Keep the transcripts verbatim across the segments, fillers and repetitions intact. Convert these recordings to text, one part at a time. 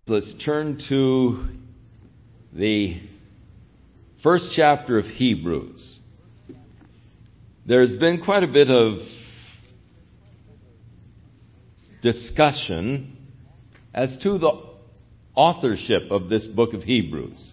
Let's turn to the first chapter of Hebrews. There's been quite a bit of discussion as to the authorship of this book of Hebrews.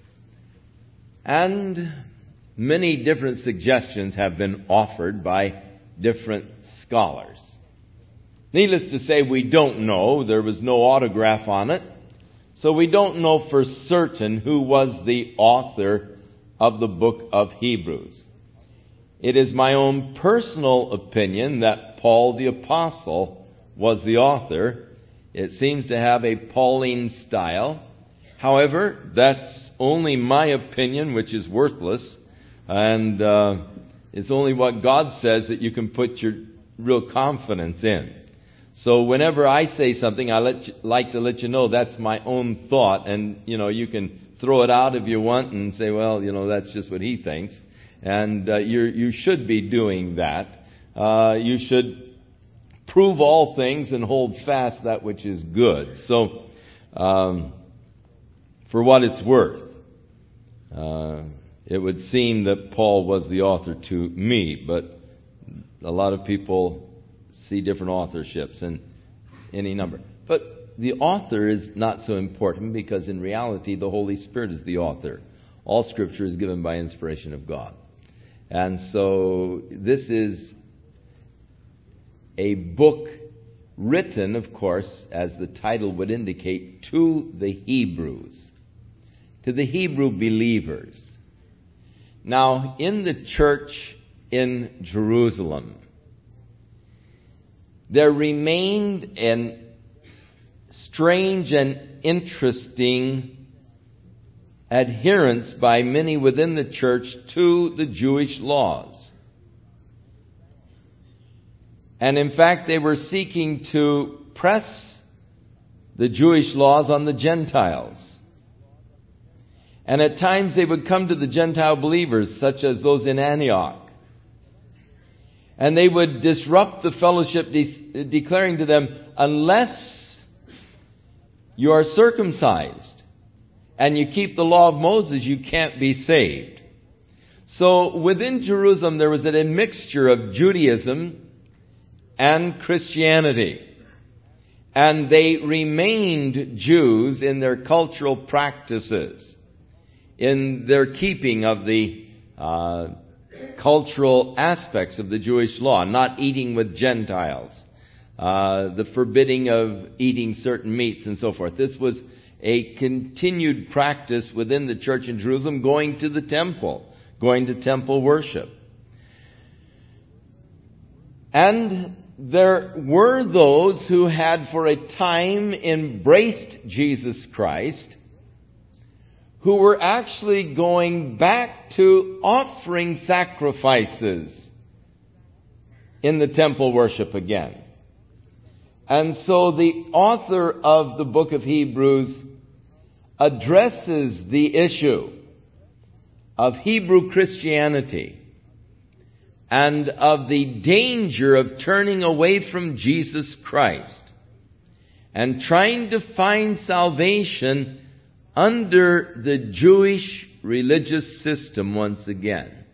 And many different suggestions have been offered by different scholars. Needless to say, we don't know. There was no autograph on it. So we don't know for certain who was the author of the book of Hebrews. It is my own personal opinion that Paul the Apostle was the author. It seems to have a Pauline style. However, that's only my opinion, which is worthless. And uh, it's only what God says that you can put your real confidence in. So whenever I say something, I let you, like to let you know that's my own thought. And, you know, you can throw it out if you want and say, well, you know, that's just what he thinks. And uh, you you should be doing that. Uh, you should prove all things and hold fast that which is good. So, um, for what it's worth, uh, it would seem that Paul was the author to me, but a lot of people see different authorships in any number. But the author is not so important because in reality the Holy Spirit is the author. All Scripture is given by inspiration of God. And so this is a book written, of course, as the title would indicate, to the Hebrews, to the Hebrew believers. Now, in the church in Jerusalem, there remained a strange and interesting adherence by many within the church to the Jewish laws. And in fact, they were seeking to press the Jewish laws on the Gentiles. And at times they would come to the Gentile believers, such as those in Antioch. And they would disrupt the fellowship, de- declaring to them, unless you are circumcised and you keep the law of Moses, you can't be saved. So within Jerusalem there was a mixture of Judaism and Christianity. And they remained Jews in their cultural practices, in their keeping of the uh, cultural aspects of the Jewish law, not eating with Gentiles, uh, the forbidding of eating certain meats and so forth. This was a continued practice within the church in Jerusalem, going to the temple, going to temple worship. And there were those who had for a time embraced Jesus Christ, who were actually going back to offering sacrifices in the temple worship again. And so the author of the book of Hebrews addresses the issue of Hebrew Christianity and of the danger of turning away from Jesus Christ and trying to find salvation under the Jewish religious system once again.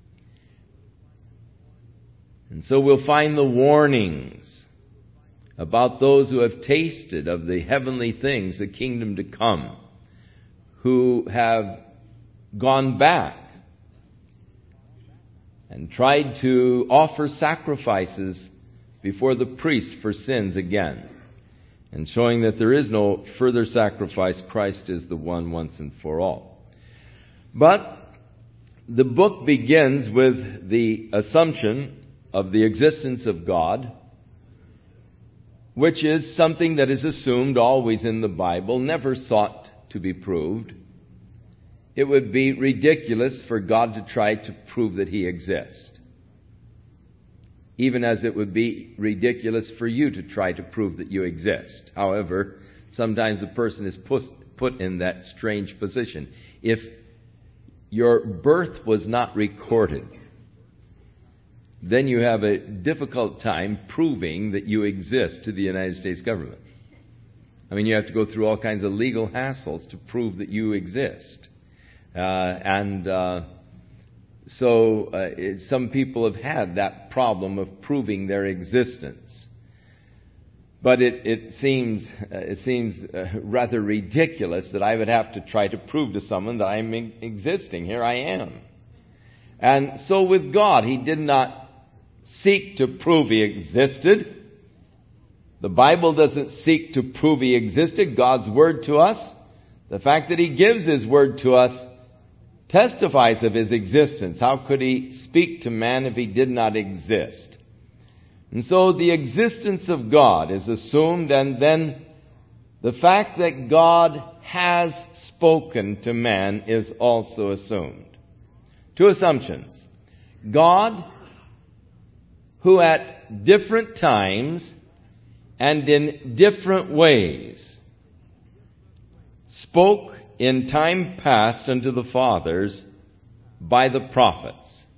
And so we'll find the warnings about those who have tasted of the heavenly things, the kingdom to come, who have gone back and tried to offer sacrifices before the priest for sins again, and showing that there is no further sacrifice. Christ is the one once and for all. But the book begins with the assumption of the existence of God, which is something that is assumed always in the Bible, never sought to be proved. It would be ridiculous for God to try to prove that He exists, even as it would be ridiculous for you to try to prove that you exist. However, sometimes a person is put, put in that strange position. If your birth was not recorded, then you have a difficult time proving that you exist to the United States government. I mean, you have to go through all kinds of legal hassles to prove that you exist. Uh, and uh, so uh, it, some people have had that problem of proving their existence. But it, it seems uh, it seems uh, rather ridiculous that I would have to try to prove to someone that I'm existing. Here I am. And so with God, He did not seek to prove He existed. The Bible doesn't seek to prove He existed. God's Word to us, the fact that He gives His Word to us, testifies of His existence. How could He speak to man if He did not exist? And so the existence of God is assumed, and then the fact that God has spoken to man is also assumed. Two assumptions. God, who at different times and in different ways spoke in time past unto the fathers by the prophets.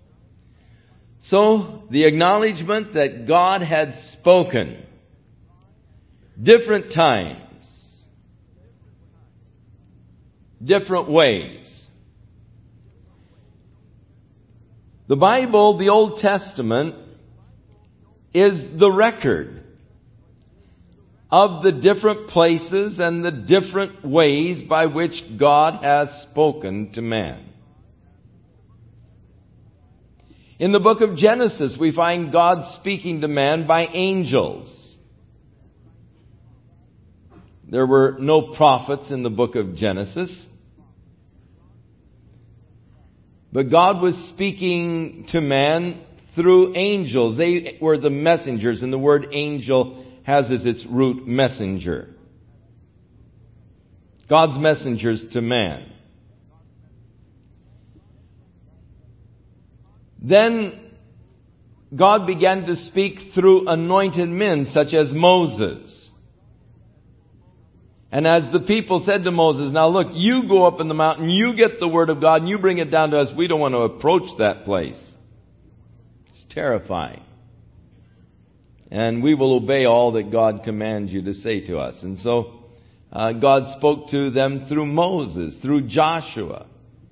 So, the acknowledgement that God had spoken different times, different ways. The Bible, the Old Testament, is the record of the different places and the different ways by which God has spoken to man. In the book of Genesis, we find God speaking to man by angels. There were no prophets in the book of Genesis. But God was speaking to man through angels. They were the messengers, and the word angel has as its root messenger. God's messengers to man. Then God began to speak through anointed men such as Moses. And as the people said to Moses, now look, you go up in the mountain, you get the word of God, and you bring it down to us. We don't want to approach that place. It's terrifying. And we will obey all that God commands you to say to us. And so uh, God spoke to them through Moses, through Joshua.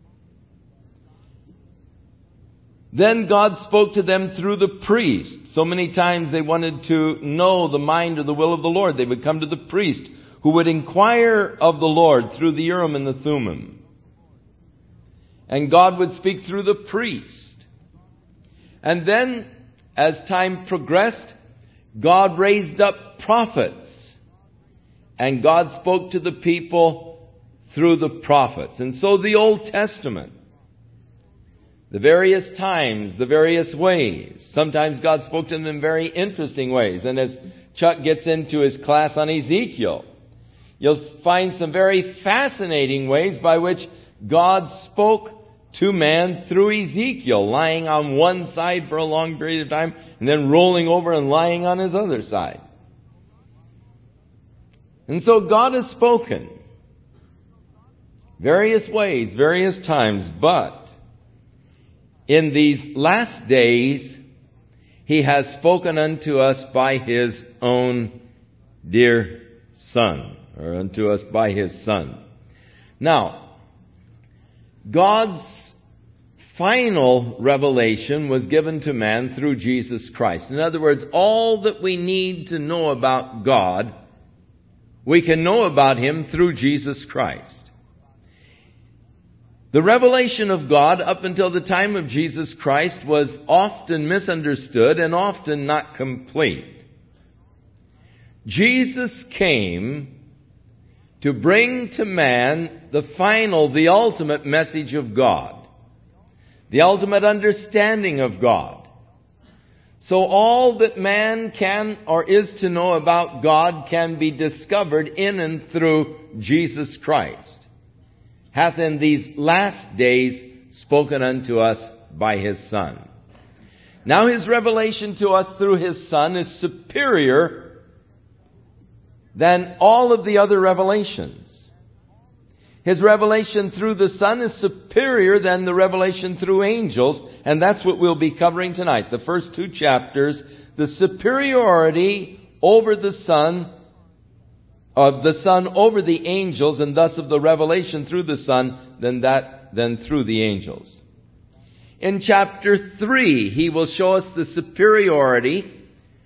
Then God spoke to them through the priest. So many times they wanted to know the mind or the will of the Lord. They would come to the priest who would inquire of the Lord through the Urim and the Thummim. And God would speak through the priest. And then, as time progressed, God raised up prophets. And God spoke to the people through the prophets. And so the Old Testament, the various times, the various ways. Sometimes God spoke to them in very interesting ways. And as Chuck gets into his class on Ezekiel, you'll find some very fascinating ways by which God spoke to man through Ezekiel, lying on one side for a long period of time, and then rolling over and lying on his other side. And so God has spoken various ways, various times, but in these last days, He has spoken unto us by His own dear Son, or unto us by His Son. Now, God's final revelation was given to man through Jesus Christ. In other words, all that we need to know about God, we can know about Him through Jesus Christ. The revelation of God up until the time of Jesus Christ was often misunderstood and often not complete. Jesus came to bring to man the final, the ultimate message of God, the ultimate understanding of God. So all that man can or is to know about God can be discovered in and through Jesus Christ, hath in these last days spoken unto us by His Son. Now His revelation to us through His Son is superior than all of the other revelations. His revelation through the Son is superior than the revelation through angels, and that's what we'll be covering tonight. The first two chapters, the superiority over the Son of the Son over the angels, and thus of the revelation through the Son than that than through the angels. In chapter three, he will show us the superiority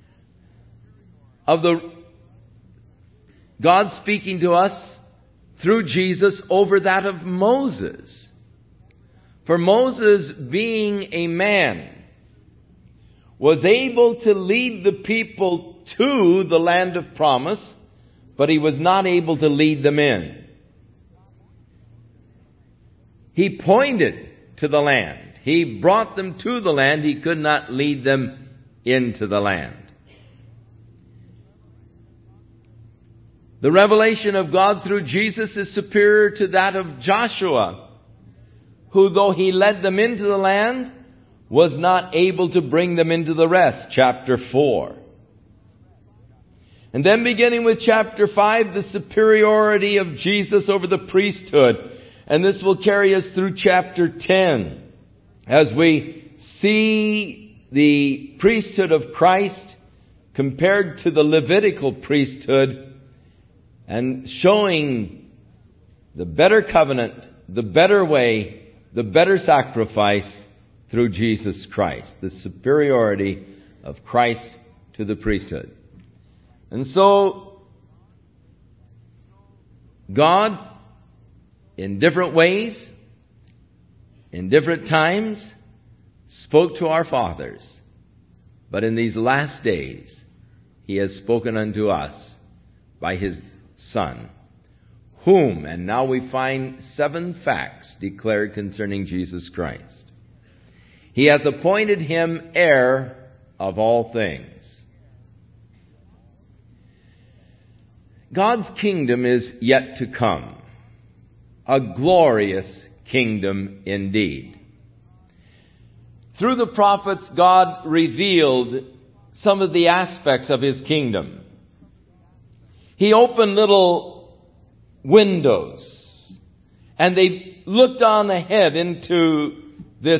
of the God speaking to us through Jesus over that of Moses. For Moses, being a man, was able to lead the people to the land of promise, but he was not able to lead them in. He pointed to the land. He brought them to the land. He could not lead them into the land. The revelation of God through Jesus is superior to that of Joshua, who, though he led them into the land, was not able to bring them into the rest. Chapter four. And then beginning with chapter five, the superiority of Jesus over the priesthood. And this will carry us through chapter ten, as we see the priesthood of Christ compared to the Levitical priesthood, and showing the better covenant, the better way, the better sacrifice through Jesus Christ. The superiority of Christ to the priesthood. And so, God, in different ways, in different times, spoke to our fathers. But in these last days, He has spoken unto us by His Son, whom, and now we find seven facts declared concerning Jesus Christ. He hath appointed Him heir of all things. God's kingdom is yet to come. A glorious kingdom indeed. Through the prophets, God revealed some of the aspects of His kingdom. He opened little windows, and they looked on ahead into this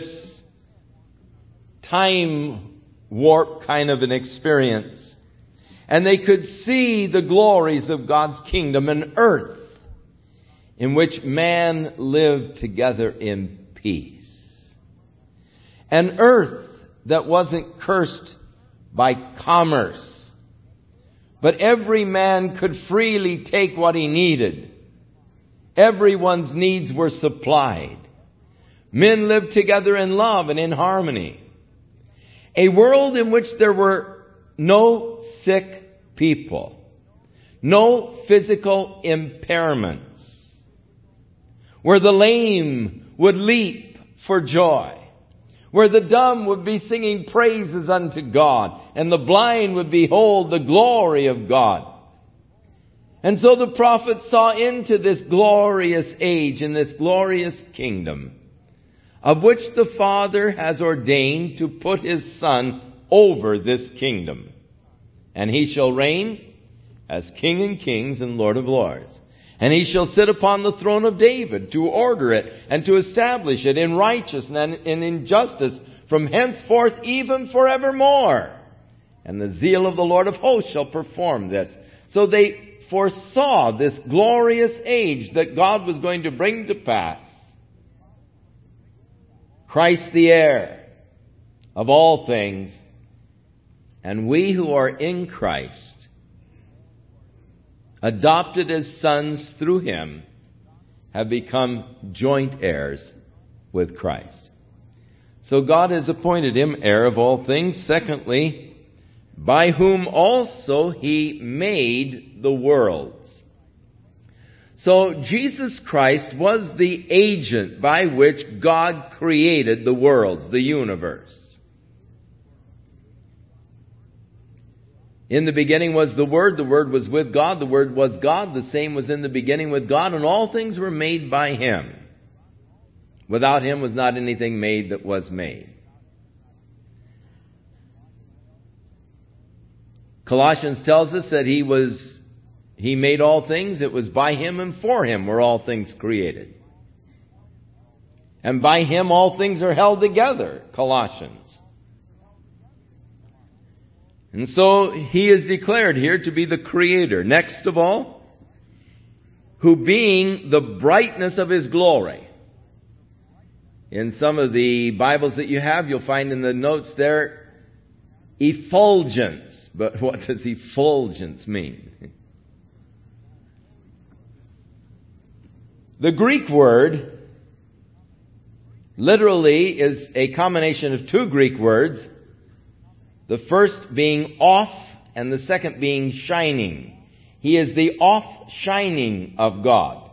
time warp kind of an experience. And they could see the glories of God's kingdom, an earth in which man lived together in peace. An earth that wasn't cursed by commerce, but every man could freely take what he needed. Everyone's needs were supplied. Men lived together in love and in harmony. A world in which there were no sick people, no physical impairments, where the lame would leap for joy, where the dumb would be singing praises unto God, and the blind would behold the glory of God. And so the prophet saw into this glorious age and this glorious kingdom, of which the Father has ordained to put His Son over this kingdom. And He shall reign as King of kings and Lord of lords. And He shall sit upon the throne of David to order it and to establish it in righteousness and in justice from henceforth even forevermore. And the zeal of the Lord of hosts shall perform this. So they foresaw this glorious age that God was going to bring to pass. Christ the heir of all things, and we who are in Christ, adopted as sons through Him, have become joint heirs with Christ. So God has appointed Him heir of all things. Secondly, by whom also He made the worlds. So Jesus Christ was the agent by which God created the worlds, the universe. In the beginning was the Word, the Word was with God, the Word was God, the same was in the beginning with God, and all things were made by Him. Without Him was not anything made that was made. Colossians tells us that He was He made all things. It was by Him and for Him were all things created. And by Him all things are held together, Colossians. And so He is declared here to be the Creator. Next of all, who being the brightness of His glory. In some of the Bibles that you have, you'll find in the notes there, effulgence. But what does effulgence mean? The Greek word literally is a combination of two Greek words, the first being off and the second being shining. He is the off-shining of God.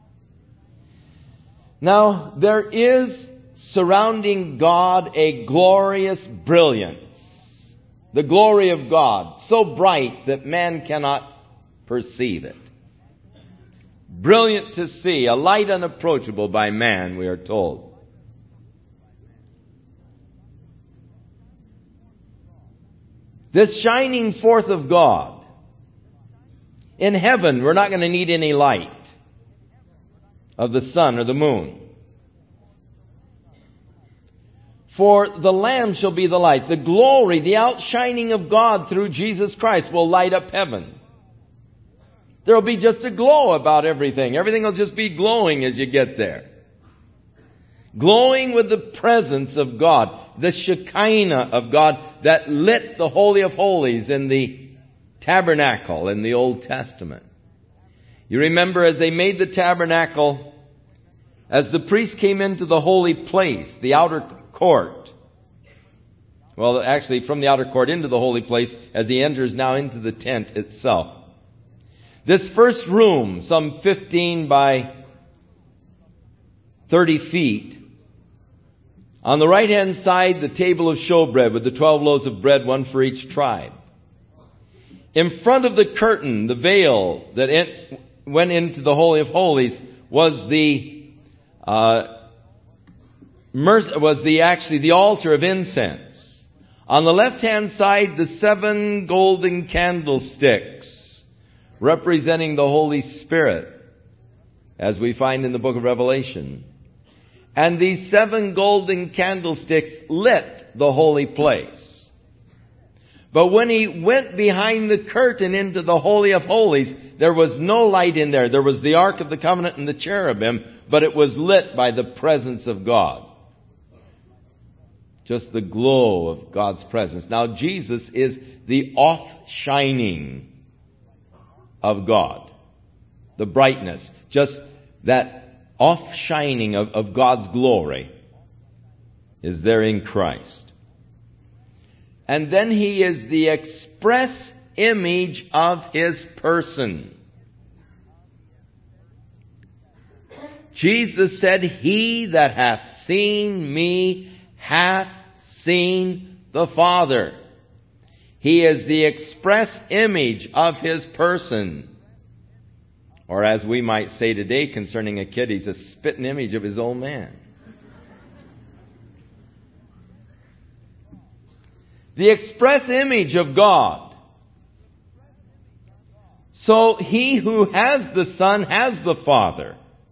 Now, there is surrounding God a glorious brilliance. The glory of God, so bright that man cannot perceive it. Brilliant to see, a light unapproachable by man, we are told. This shining forth of God. In heaven, we're not going to need any light of the sun or the moon. For the Lamb shall be the light. The glory, the outshining of God through Jesus Christ will light up heaven. There will be just a glow about everything. Everything will just be glowing as you get there. Glowing with the presence of God. The Shekinah of God that lit the Holy of Holies in the tabernacle in the Old Testament. You remember as they made the tabernacle, as the priest came into the holy place, the outer court. Well, actually from the outer court into the holy place as he enters now into the tent itself. This first room, some fifteen by thirty feet, on the right-hand side, the table of showbread with the twelve loaves of bread, one for each tribe. In front of the curtain, the veil that it went into the Holy of Holies was the uh, was the actually the altar of incense. On the left-hand side, the seven golden candlesticks representing the Holy Spirit, as we find in the book of Revelation. And these seven golden candlesticks lit the holy place. But when he went behind the curtain into the Holy of Holies, there was no light in there. There was the Ark of the Covenant and the cherubim, but it was lit by the presence of God. Just the glow of God's presence. Now Jesus is the off-shining of God. The brightness. Just that off-shining of, of God's glory is there in Christ. And then He is the express image of His person. Jesus said, "He that hath seen me hath seen the Father." He is the express image of His person. Or as we might say today concerning a kid, he's a spitting image of his own man. The express image of God. So he who has the Son has the Father.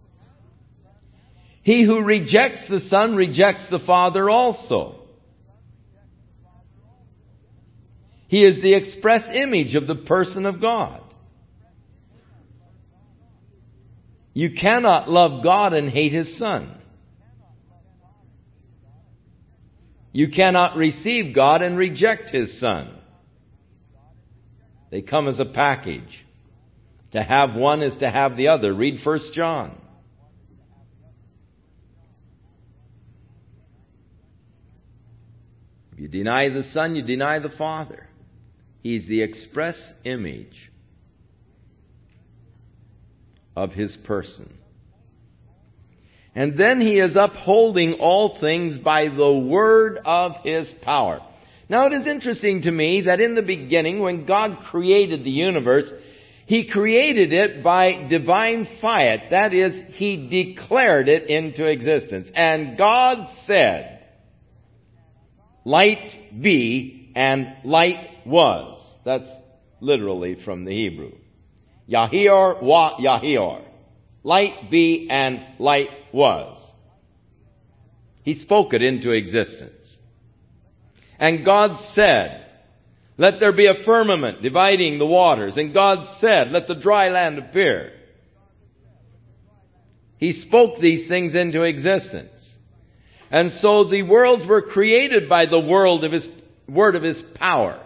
He who rejects the Son rejects the Father also. He is the express image of the person of God. You cannot love God and hate His Son. You cannot receive God and reject His Son. They come as a package. To have one is to have the other. Read First John. If you deny the Son, you deny the Father. He's the express image of His person. And then He is upholding all things by the word of His power. Now it is interesting to me that in the beginning, when God created the universe, He created it by divine fiat. That is, He declared it into existence. And God said, "Light be," and light was. That's literally from the Hebrew. Yahior wa Yahior. Light be and light was. He spoke it into existence. And God said, "Let there be a firmament dividing the waters." And God said, "Let the dry land appear." He spoke these things into existence. And so the worlds were created by the world of His word of His power.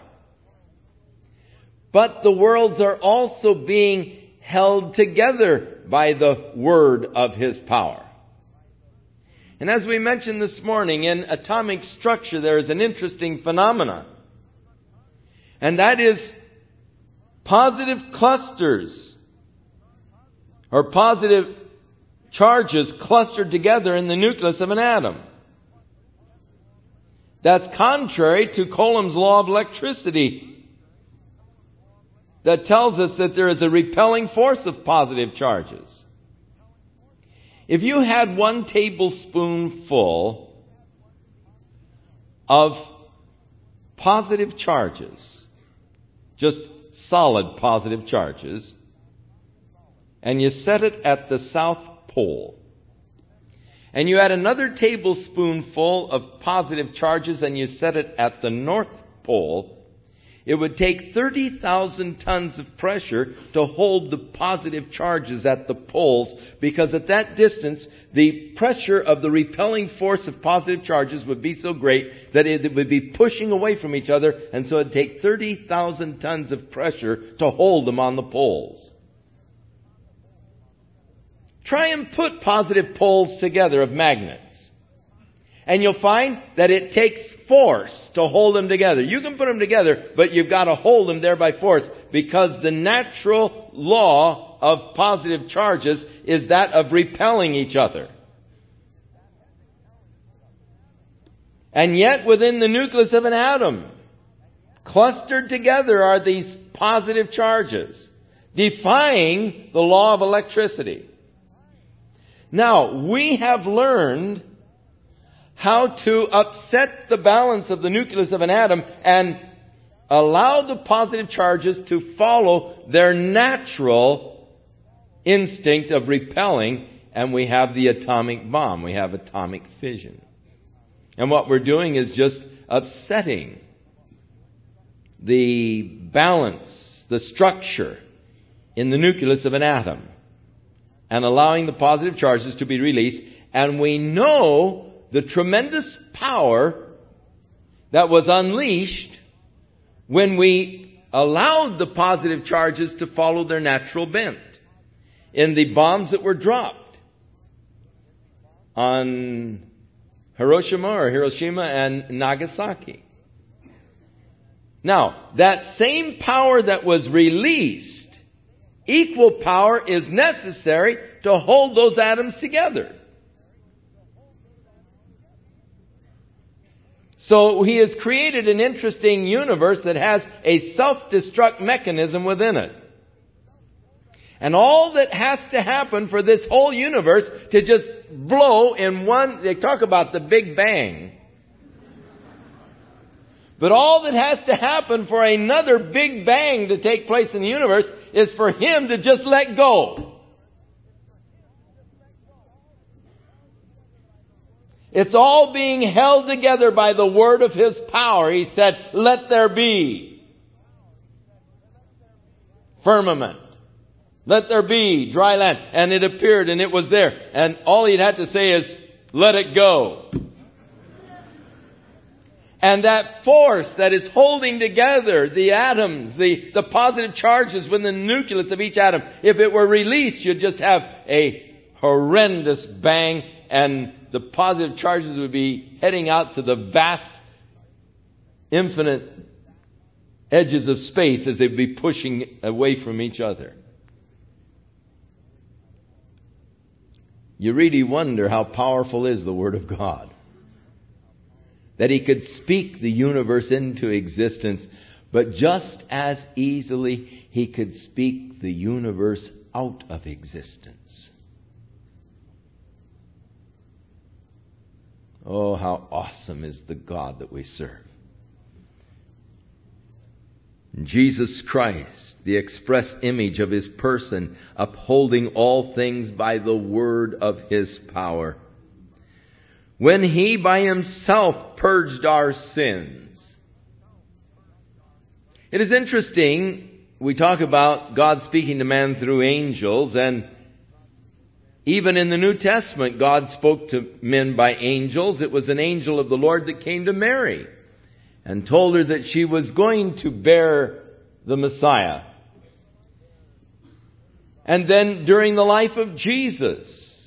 But the worlds are also being held together by the word of His power. And as we mentioned this morning, in atomic structure there is an interesting phenomenon. And that is positive clusters or positive charges clustered together in the nucleus of an atom. That's contrary to Coulomb's law of electricity, that tells us that there is a repelling force of positive charges. If you had one tablespoonful of positive charges, just solid positive charges, and you set it at the South Pole, and you add another tablespoonful of positive charges and you set it at the North Pole, it would take thirty thousand tons of pressure to hold the positive charges at the poles, because at that distance, the pressure of the repelling force of positive charges would be so great that it would be pushing away from each other, and so it would take thirty thousand tons of pressure to hold them on the poles. Try and put positive poles together of magnets. And you'll find that it takes force to hold them together. You can put them together, but you've got to hold them there by force, because the natural law of positive charges is that of repelling each other. And yet within the nucleus of an atom, clustered together are these positive charges, defying the law of electricity. Now, we have learned how to upset the balance of the nucleus of an atom and allow the positive charges to follow their natural instinct of repelling, and we have the atomic bomb. We have atomic fission. And what we're doing is just upsetting the balance, the structure in the nucleus of an atom, and allowing the positive charges to be released. And we know the tremendous power that was unleashed when we allowed the positive charges to follow their natural bent in the bombs that were dropped on Hiroshima or Hiroshima and Nagasaki. Now, that same power that was released, equal power is necessary to hold those atoms together. So He has created an interesting universe that has a self-destruct mechanism within it. And all that has to happen for this whole universe to just blow in one, they talk about the Big Bang. But all that has to happen for another Big Bang to take place in the universe is for Him to just let go. It's all being held together by the word of His power. He said, "Let there be firmament. Let there be dry land." And it appeared and it was there. And all He'd had to say is, "Let it go." And that force that is holding together the atoms, the, the positive charges within the nucleus of each atom, if it were released, you'd just have a horrendous bang, and the positive charges would be heading out to the vast, infinite edges of space as they'd be pushing away from each other. You really wonder how powerful is the Word of God. That He could speak the universe into existence, but just as easily He could speak the universe out of existence. Oh, how awesome is the God that we serve. Jesus Christ, the express image of His person, upholding all things by the word of His power. When He by Himself purged our sins. It is interesting, we talk about God speaking to man through angels, and Even in the New Testament, God spoke to men by angels. It was an angel of the Lord that came to Mary and told her that she was going to bear the Messiah. And then during the life of Jesus,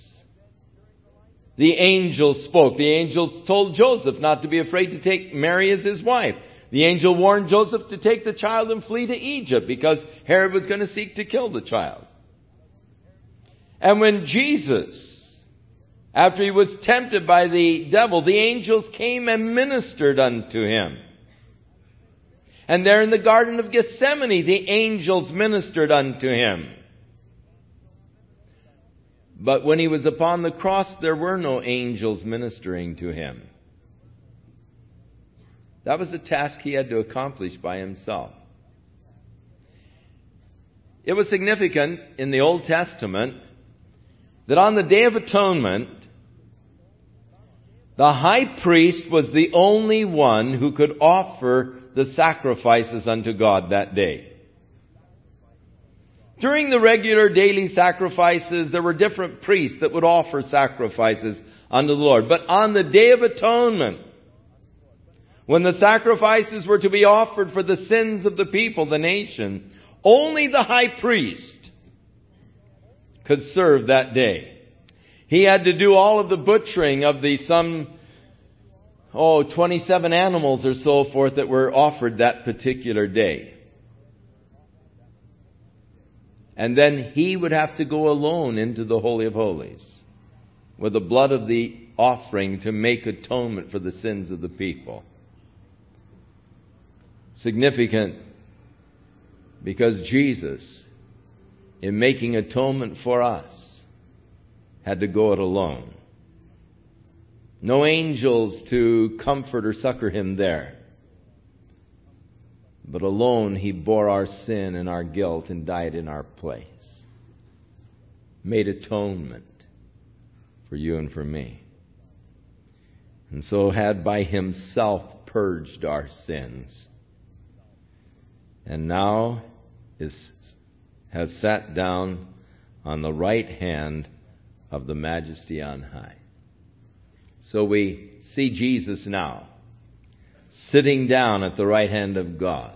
the angel spoke. The angel told Joseph not to be afraid to take Mary as his wife. The angel warned Joseph to take the child and flee to Egypt because Herod was going to seek to kill the child. And when Jesus, after he was tempted by the devil, the angels came and ministered unto him. And there in the Garden of Gethsemane, the angels ministered unto him. But when he was upon the cross, there were no angels ministering to him. That was a task he had to accomplish by himself. It was significant in the Old Testament that on the Day of Atonement, the high priest was the only one who could offer the sacrifices unto God that day. During the regular daily sacrifices, there were different priests that would offer sacrifices unto the Lord. But on the Day of Atonement, when the sacrifices were to be offered for the sins of the people, the nation, only the high priest could serve that day. He had to do all of the butchering of the some, oh, twenty-seven animals or so forth that were offered that particular day. And then he would have to go alone into the Holy of Holies with the blood of the offering to make atonement for the sins of the people. Significant because Jesus, in making atonement for us, had to go it alone. No angels to comfort or succor him there. But alone he bore our sin and our guilt and died in our place. Made atonement for you and for me. And so had by himself purged our sins. And now is has sat down on the right hand of the Majesty on high. So we see Jesus now, sitting down at the right hand of God.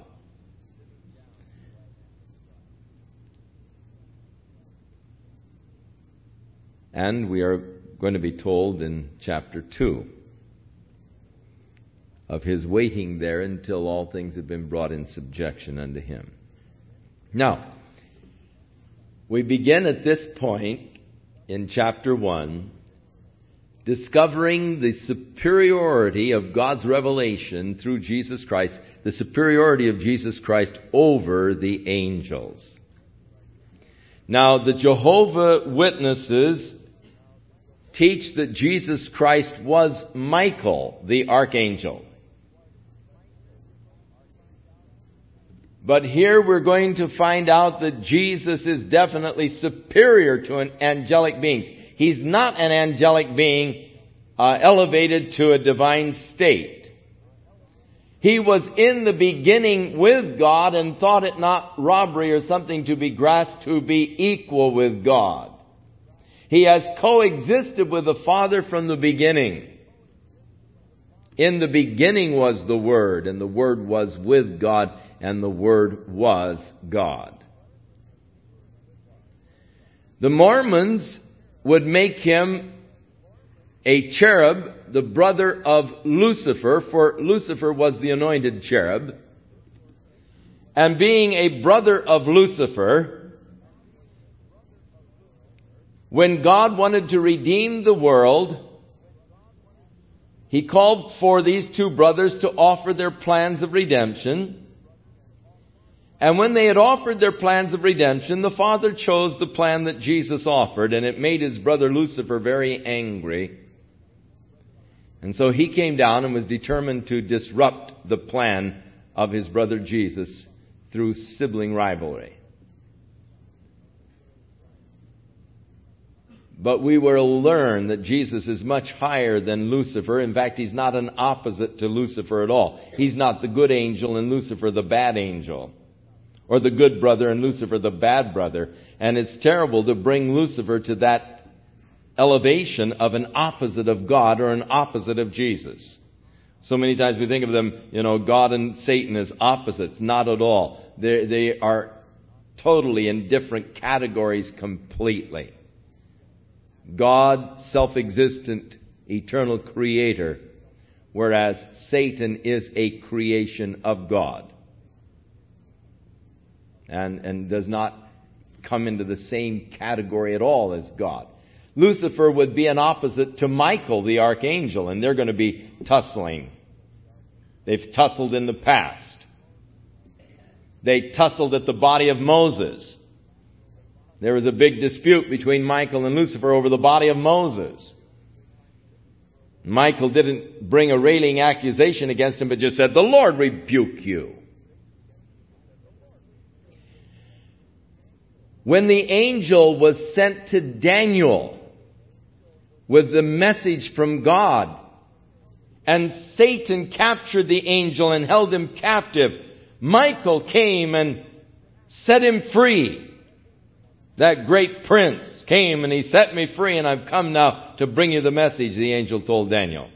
And we are going to be told in chapter two of his waiting there until all things have been brought in subjection unto him. Now, we begin at this point in chapter one, discovering the superiority of God's revelation through Jesus Christ, the superiority of Jesus Christ over the angels. Now, the Jehovah Witnesses teach that Jesus Christ was Michael, the archangel. But here we're going to find out that Jesus is definitely superior to an angelic being. He's not an angelic being uh, elevated to a divine state. He was in the beginning with God and thought it not robbery or something to be grasped to be equal with God. He has coexisted with the Father from the beginning. In the beginning was the Word, and the Word was with God, and the Word was God. The Mormons would make him a cherub, the brother of Lucifer, for Lucifer was the anointed cherub. And being a brother of Lucifer, when God wanted to redeem the world, He called for these two brothers to offer their plans of redemption. And when they had offered their plans of redemption, the Father chose the plan that Jesus offered, and it made his brother Lucifer very angry. And so he came down and was determined to disrupt the plan of his brother Jesus through sibling rivalry. But we will learn that Jesus is much higher than Lucifer. In fact, he's not an opposite to Lucifer at all. He's not the good angel and Lucifer the bad angel. Or the good brother and Lucifer the bad brother. And it's terrible to bring Lucifer to that elevation of an opposite of God or an opposite of Jesus. So many times we think of them, you know, God and Satan as opposites. Not at all. They, they are totally in different categories completely. God, self-existent, eternal creator, whereas Satan is a creation of God. And, and does not come into the same category at all as God. Lucifer would be an opposite to Michael, the archangel, and they're going to be tussling. They've tussled in the past. They tussled at the body of Moses. There was a big dispute between Michael and Lucifer over the body of Moses. Michael didn't bring a railing accusation against him, but just said, "The Lord rebuke you." When the angel was sent to Daniel with the message from God, and Satan captured the angel and held him captive, Michael came and set him free. That great prince came and he set me free, and I've come now to bring you the message, the angel told Daniel.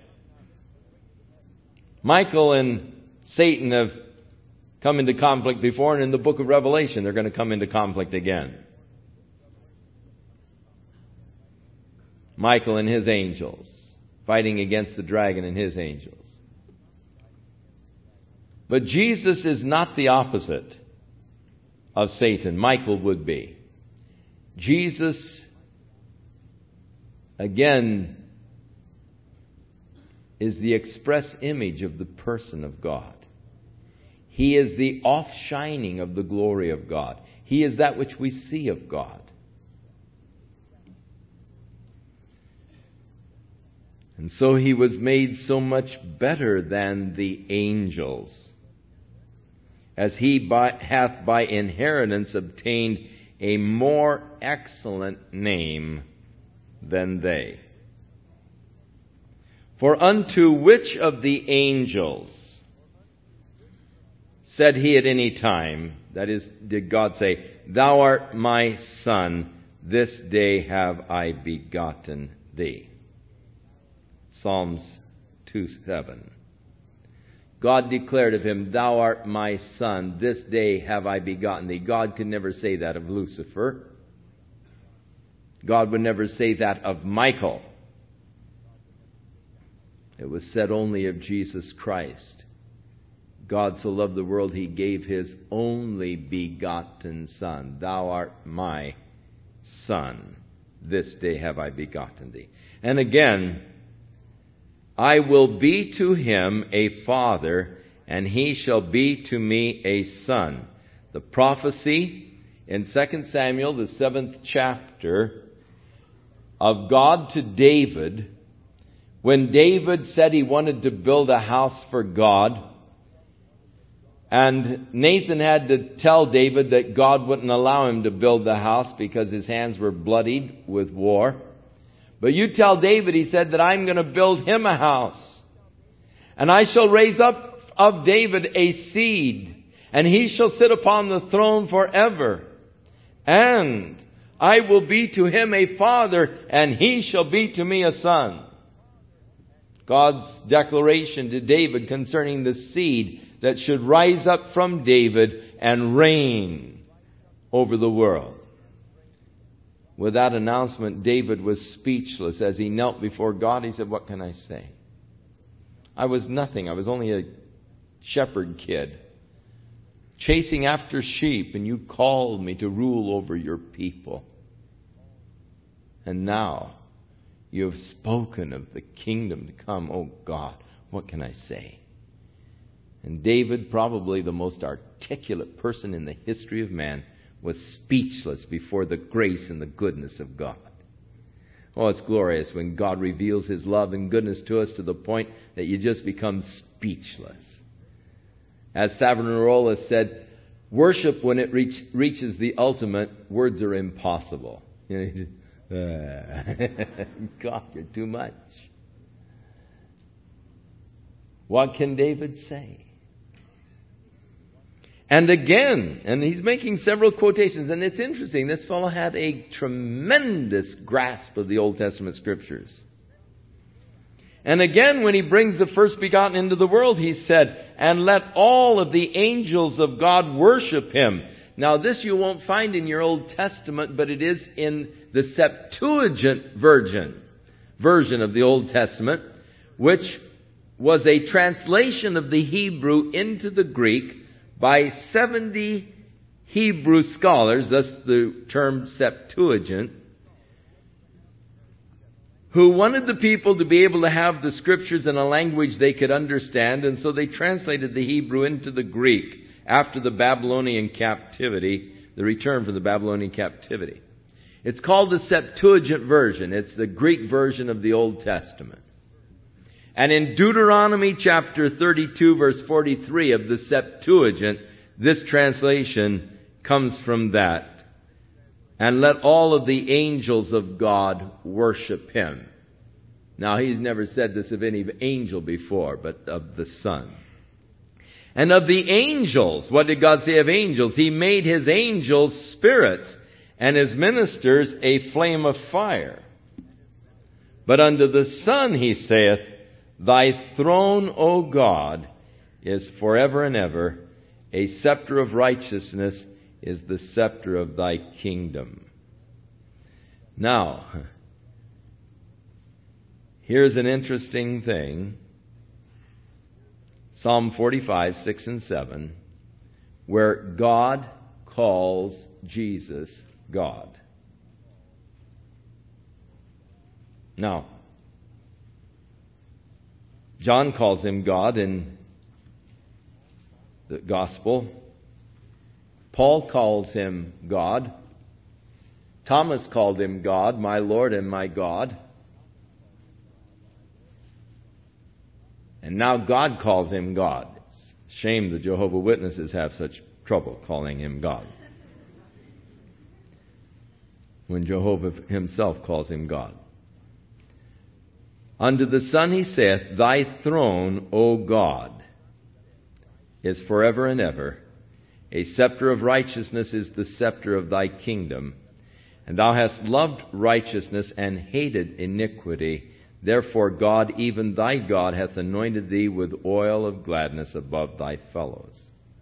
Michael and Satan have come into conflict before, and in the book of Revelation they're going to come into conflict again. Michael and his angels fighting against the dragon and his angels. But Jesus is not the opposite of Satan. Michael would be. Jesus, again, is the express image of the person of God. He is the offshining of the glory of God. He is that which we see of God. And so he was made so much better than the angels, as he by, hath by inheritance obtained a more excellent name than they. For unto which of the angels said he at any time, that is, did God say, "Thou art my son, this day have I begotten thee"? Psalms two seven. God declared of him, "Thou art my son, this day have I begotten thee." God could never say that of Lucifer. God would never say that of Michael. It was said only of Jesus Christ. God so loved the world, he gave his only begotten Son. "Thou art my son, this day have I begotten thee." And again, "I will be to him a father, and he shall be to me a son." The prophecy in Second Samuel, the seventh chapter, of God to David, when David said he wanted to build a house for God, and Nathan had to tell David that God wouldn't allow him to build the house because his hands were bloodied with war. "But you tell David," he said, "that I'm going to build him a house. And I shall raise up of David a seed, and he shall sit upon the throne forever. And I will be to him a father, and he shall be to me a son." God's declaration to David concerning the seed that should rise up from David and reign over the world. With that announcement, David was speechless. As he knelt before God, he said, "What can I say? I was nothing. I was only a shepherd kid, chasing after sheep, and you called me to rule over your people. And now you have spoken of the kingdom to come. Oh God, what can I say?" And David, probably the most articulate person in the history of man, was speechless before the grace and the goodness of God. Oh, it's glorious when God reveals his love and goodness to us to the point that you just become speechless. As Savonarola said, worship, when it reach, reaches the ultimate, words are impossible. You know, uh, God, you're too much. What can David say? And again, and he's making several quotations, and it's interesting, this fellow had a tremendous grasp of the Old Testament Scriptures. And again, when he brings the first begotten into the world, he said, and let all of the angels of God worship him. Now this you won't find in your Old Testament, but it is in the Septuagint version, version of the Old Testament, which was a translation of the Hebrew into the Greek by seventy Hebrew scholars, thus the term Septuagint, who wanted the people to be able to have the Scriptures in a language they could understand, and so they translated the Hebrew into the Greek after the Babylonian captivity, the return from the Babylonian captivity. It's called the Septuagint version. It's the Greek version of the Old Testament. And in Deuteronomy chapter thirty-two, verse forty-three of the Septuagint, this translation comes from that. And let all of the angels of God worship him. Now, he's never said this of any angel before, but of the Son. And of the angels, what did God say of angels? He made his angels spirits, and his ministers a flame of fire. But unto the Son he saith, thy throne, O God, is forever and ever. A scepter of righteousness is the scepter of thy kingdom. Now, here's an interesting thing. Psalm forty-five, six and seven, where God calls Jesus God. Now, John calls him God in the Gospel. Paul calls him God. Thomas called him God, my Lord and my God. And now God calls him God. It's a shame the Jehovah's Witnesses have such trouble calling him God, when Jehovah himself calls him God. Unto the Son he saith, thy throne, O God, is forever and ever. A scepter of righteousness is the scepter of thy kingdom. And thou hast loved righteousness and hated iniquity. Therefore God, even thy God, hath anointed thee with oil of gladness above thy fellows.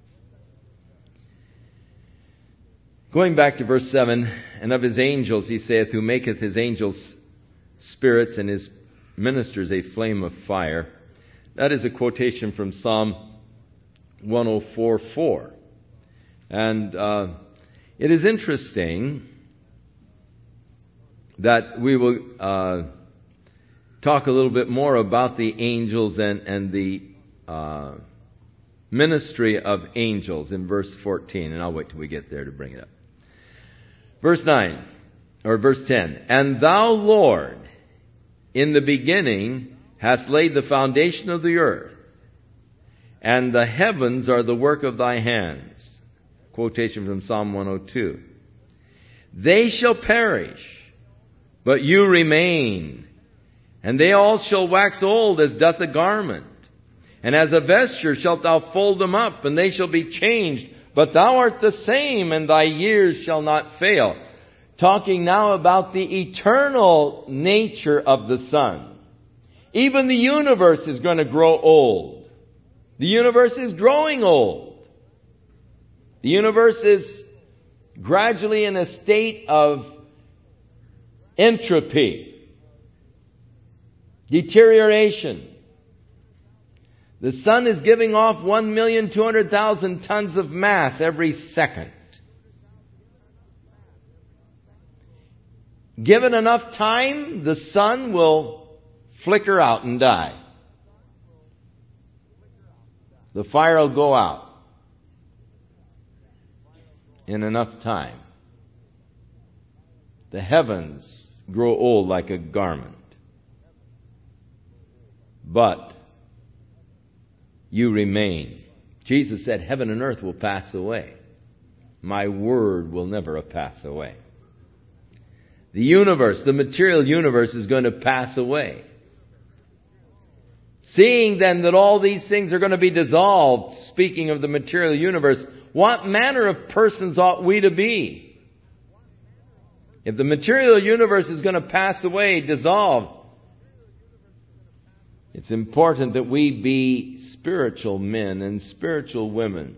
Going back to verse seven, and of his angels he saith, who maketh his angels spirits and his ministers a flame of fire. That is a quotation from Psalm one oh four four. And uh, it is interesting that we will uh, talk a little bit more about the angels and, and the uh, ministry of angels in verse fourteen. And I'll wait till we get there to bring it up. Verse nine, or verse ten. And thou, Lord, in the beginning hast laid the foundation of the earth, and the heavens are the work of thy hands. Quotation from Psalm one oh two. They shall perish, but you remain, and they all shall wax old as doth a garment. And as a vesture shalt thou fold them up, and they shall be changed. But thou art the same, and thy years shall not fail. Talking now about the eternal nature of the Son. Even the universe is going to grow old. The universe is growing old. The universe is gradually in a state of entropy, deterioration. The sun is giving off one million two hundred thousand tons of mass every second. Given enough time, the sun will flicker out and die. The fire will go out in enough time. The heavens grow old like a garment. But you remain. Jesus said, heaven and earth will pass away. My word will never pass away. The universe, the material universe, is going to pass away. Seeing then that all these things are going to be dissolved, speaking of the material universe, What manner of persons ought we to be? If the material universe is going to pass away, dissolve, it's important that we be spiritual men and spiritual women,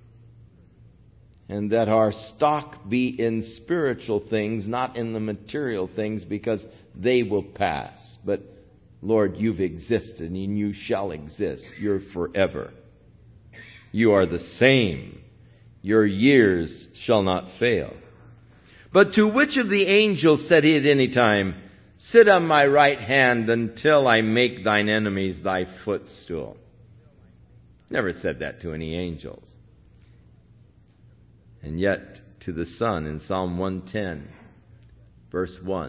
and that our stock be in spiritual things, not in the material things, because they will pass. But Lord, you've existed and you shall exist. You're forever. You are the same. Your years shall not fail. But to which of the angels said he at any time, sit on my right hand until I make thine enemies thy footstool? Never said that to any angels. And yet to the Son in Psalm one ten, verse one.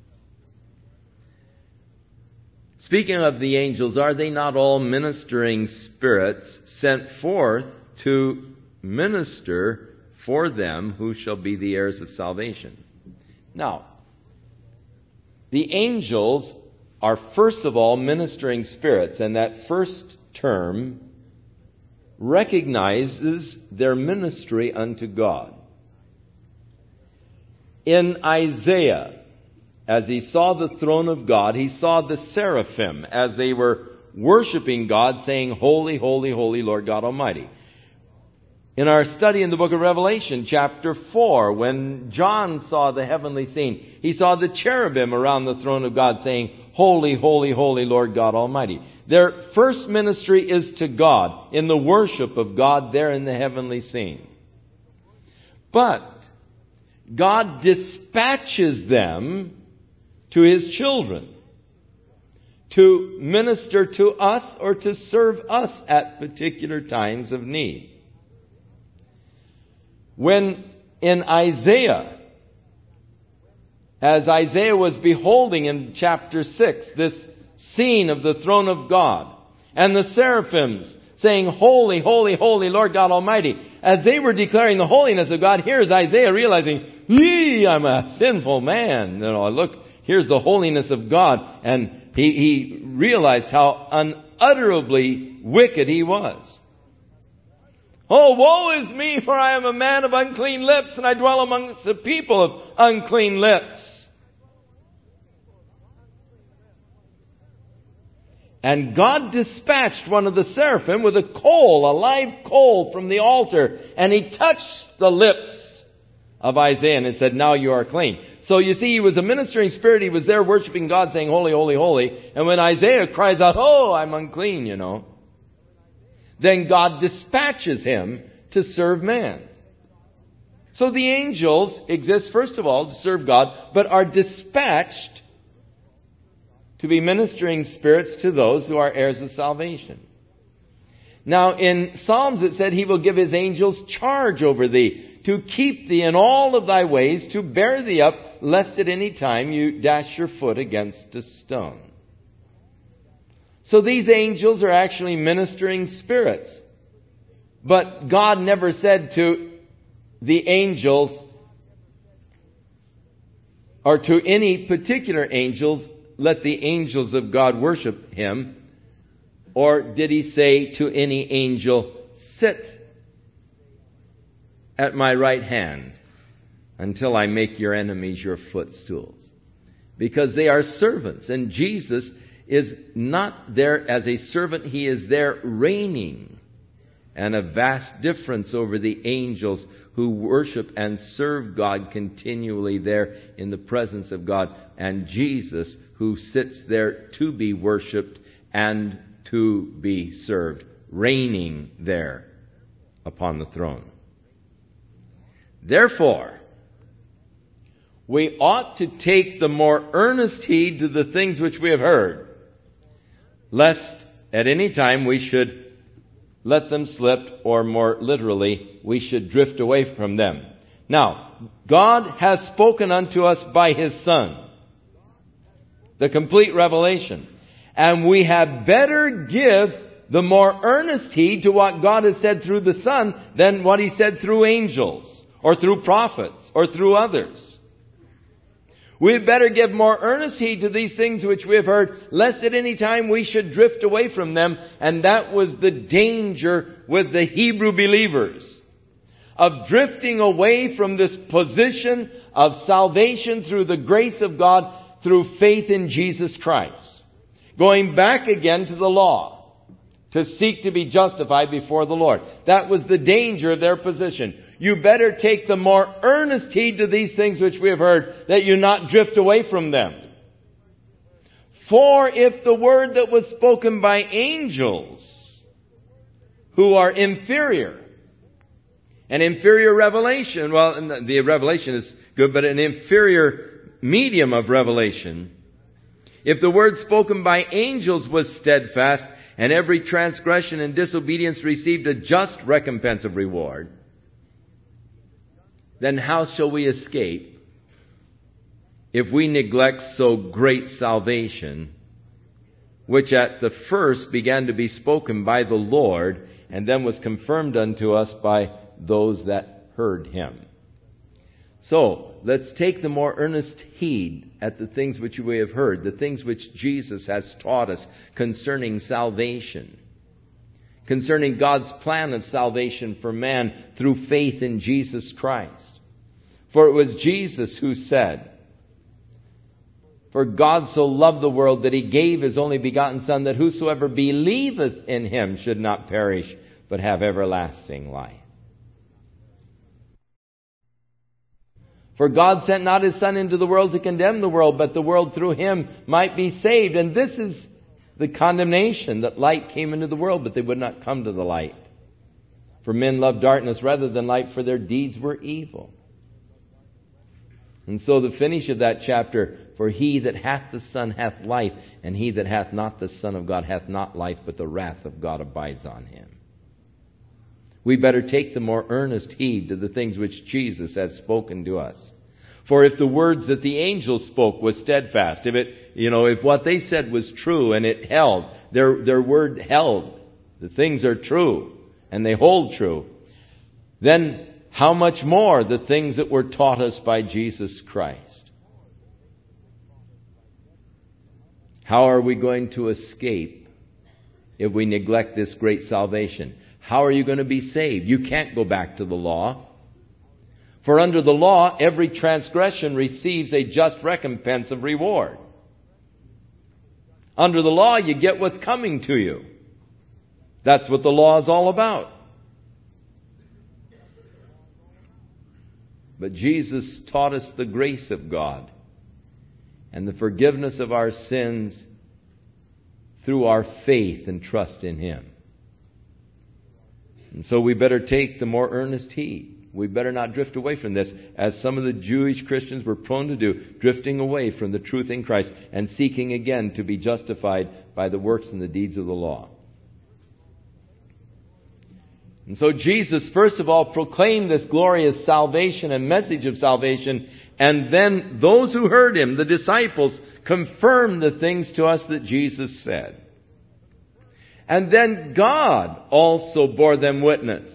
Speaking of the angels, are they not all ministering spirits sent forth to minister for them who shall be the heirs of salvation? Now, the angels are first of all ministering spirits, and that first term recognizes their ministry unto God. In Isaiah, as he saw the throne of God, he saw the seraphim as they were worshiping God, saying, Holy, holy, holy, Lord God Almighty. In our study in the book of Revelation, chapter four, when John saw the heavenly scene, he saw the cherubim around the throne of God saying, Holy, holy, holy, Lord God Almighty. Their first ministry is to God, in the worship of God there in the heavenly scene. But God dispatches them to His children to minister to us or to serve us at particular times of need. When in Isaiah, as Isaiah was beholding in chapter six, this scene of the throne of God, and the seraphims saying, Holy, holy, holy, Lord God Almighty, as they were declaring the holiness of God, here's Isaiah realizing, Yee, I'm a sinful man. You know, look, here's the holiness of God. And he, he realized how unutterably wicked he was. Oh, woe is me, for I am a man of unclean lips, and I dwell amongst the people of unclean lips. And God dispatched one of the seraphim with a coal, a live coal from the altar, and he touched the lips of Isaiah and said, now you are clean. So you see, he was a ministering spirit. He was there worshiping God, saying, Holy, holy, holy. And when Isaiah cries out, oh, I'm unclean, you know, then God dispatches him to serve man. So the angels exist, first of all, to serve God, but are dispatched to be ministering spirits to those who are heirs of salvation. Now, in Psalms it said, He will give His angels charge over thee, to keep thee in all of thy ways, to bear thee up, lest at any time you dash your foot against a stone. So these angels are actually ministering spirits. But God never said to the angels, or to any particular angels, let the angels of God worship Him. Or did He say to any angel, sit at my right hand until I make your enemies your footstools? Because they are servants, and Jesus is not there as a servant. He is there reigning. And a vast difference over the angels who worship and serve God continually there in the presence of God, and Jesus who sits there to be worshipped and to be served, reigning there upon the throne. Therefore, we ought to take the more earnest heed to the things which we have heard, lest at any time we should let them slip, or more literally, we should drift away from them. Now, God has spoken unto us by His Son, the complete revelation. And we had better give the more earnest heed to what God has said through the Son than what He said through angels, or through prophets, or through others. We had better give more earnest heed to these things which we have heard, lest at any time we should drift away from them. And that was the danger with the Hebrew believers. of drifting away from this position of salvation through the grace of God through faith in Jesus Christ. Going back again to the law to seek to be justified before the Lord. That was the danger of their position. You better take the more earnest heed to these things which we have heard, that you not drift away from them. For if the word that was spoken by angels, who are inferior, an inferior revelation, well, the revelation is good, but an inferior medium of revelation, if the word spoken by angels was steadfast, and every transgression and disobedience received a just recompense of reward, then how shall we escape if we neglect so great salvation, which at the first began to be spoken by the Lord, and then was confirmed unto us by those that heard him? So, let's take the more earnest heed at the things which we have heard, the things which Jesus has taught us concerning salvation, concerning God's plan of salvation for man through faith in Jesus Christ. For it was Jesus who said, "For God so loved the world that he gave his only begotten Son, that whosoever believeth in him should not perish, but have everlasting life." For God sent not his Son into the world to condemn the world, but the world through him might be saved. And this is the condemnation, that light came into the world, but they would not come to the light. For men loved darkness rather than light, for their deeds were evil. And so the finish of that chapter, for he that hath the Son hath life, and he that hath not the Son of God hath not life, but the wrath of God abides on him. We better take the more earnest heed to the things which Jesus has spoken to us. For if the words that the angels spoke was steadfast, if it, you know, if what they said was true and it held, their, their word held, the things are true and they hold true, then how much more the things that were taught us by Jesus Christ? How are we going to escape if we neglect this great salvation? How are you going to be saved? You can't go back to the law. For under the law, every transgression receives a just recompense of reward. Under the law, you get what's coming to you. That's what the law is all about. But Jesus taught us the grace of God and the forgiveness of our sins through our faith and trust in him. And so we better take the more earnest heed. We better not drift away from this, as some of the Jewish Christians were prone to do, drifting away from the truth in Christ and seeking again to be justified by the works and the deeds of the law. And so Jesus, first of all, proclaimed this glorious salvation and message of salvation, and then those who heard him, the disciples, confirmed the things to us that Jesus said. And then God also bore them witness,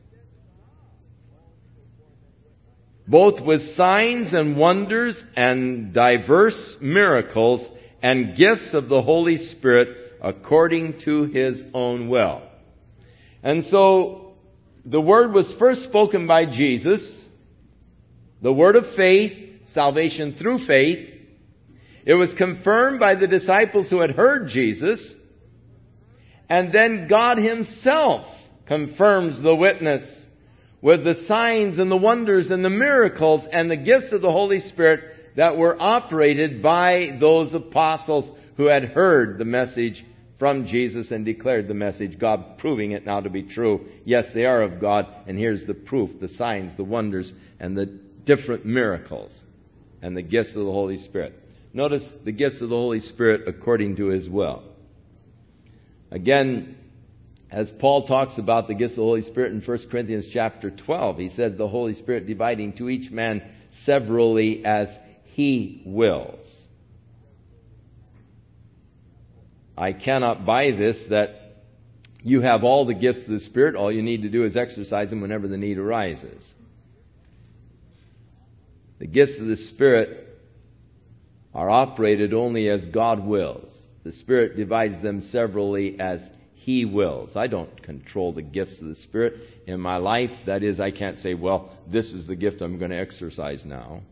both with signs and wonders and diverse miracles and gifts of the Holy Spirit according to his own will. And so the word was first spoken by Jesus, the word of faith, salvation through faith. It was confirmed by the disciples who had heard Jesus. And then God himself confirms the witness with the signs and the wonders and the miracles and the gifts of the Holy Spirit that were operated by those apostles who had heard the message from Jesus and declared the message, God proving it now to be true. Yes, they are of God, and here's the proof, the signs, the wonders, and the different miracles and the gifts of the Holy Spirit. Notice the gifts of the Holy Spirit according to his will. Again, as Paul talks about the gifts of the Holy Spirit in First Corinthians chapter twelve, he says the Holy Spirit dividing to each man severally as he wills. I cannot buy this, that you have all the gifts of the Spirit. All you need to do is exercise them whenever the need arises. The gifts of the Spirit are operated only as God wills. The Spirit divides them severally as He wills. I don't control the gifts of the Spirit in my life. That is, I can't say, well, this is the gift I'm going to exercise now.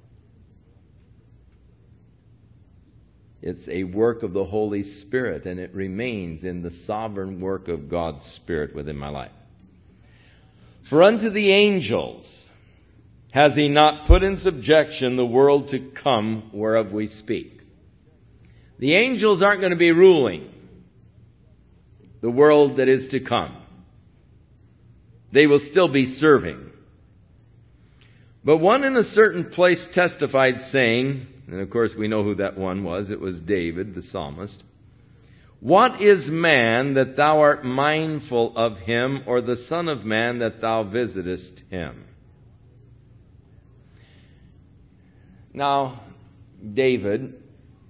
It's a work of the Holy Spirit, and it remains in the sovereign work of God's Spirit within my life. For unto the angels has He not put in subjection the world to come whereof we speak. The angels aren't going to be ruling the world that is to come. They will still be serving. But one in a certain place testified, saying, and of course we know who that one was. It was David, the psalmist. What is man that thou art mindful of him, or the son of man that thou visitest him? Now, David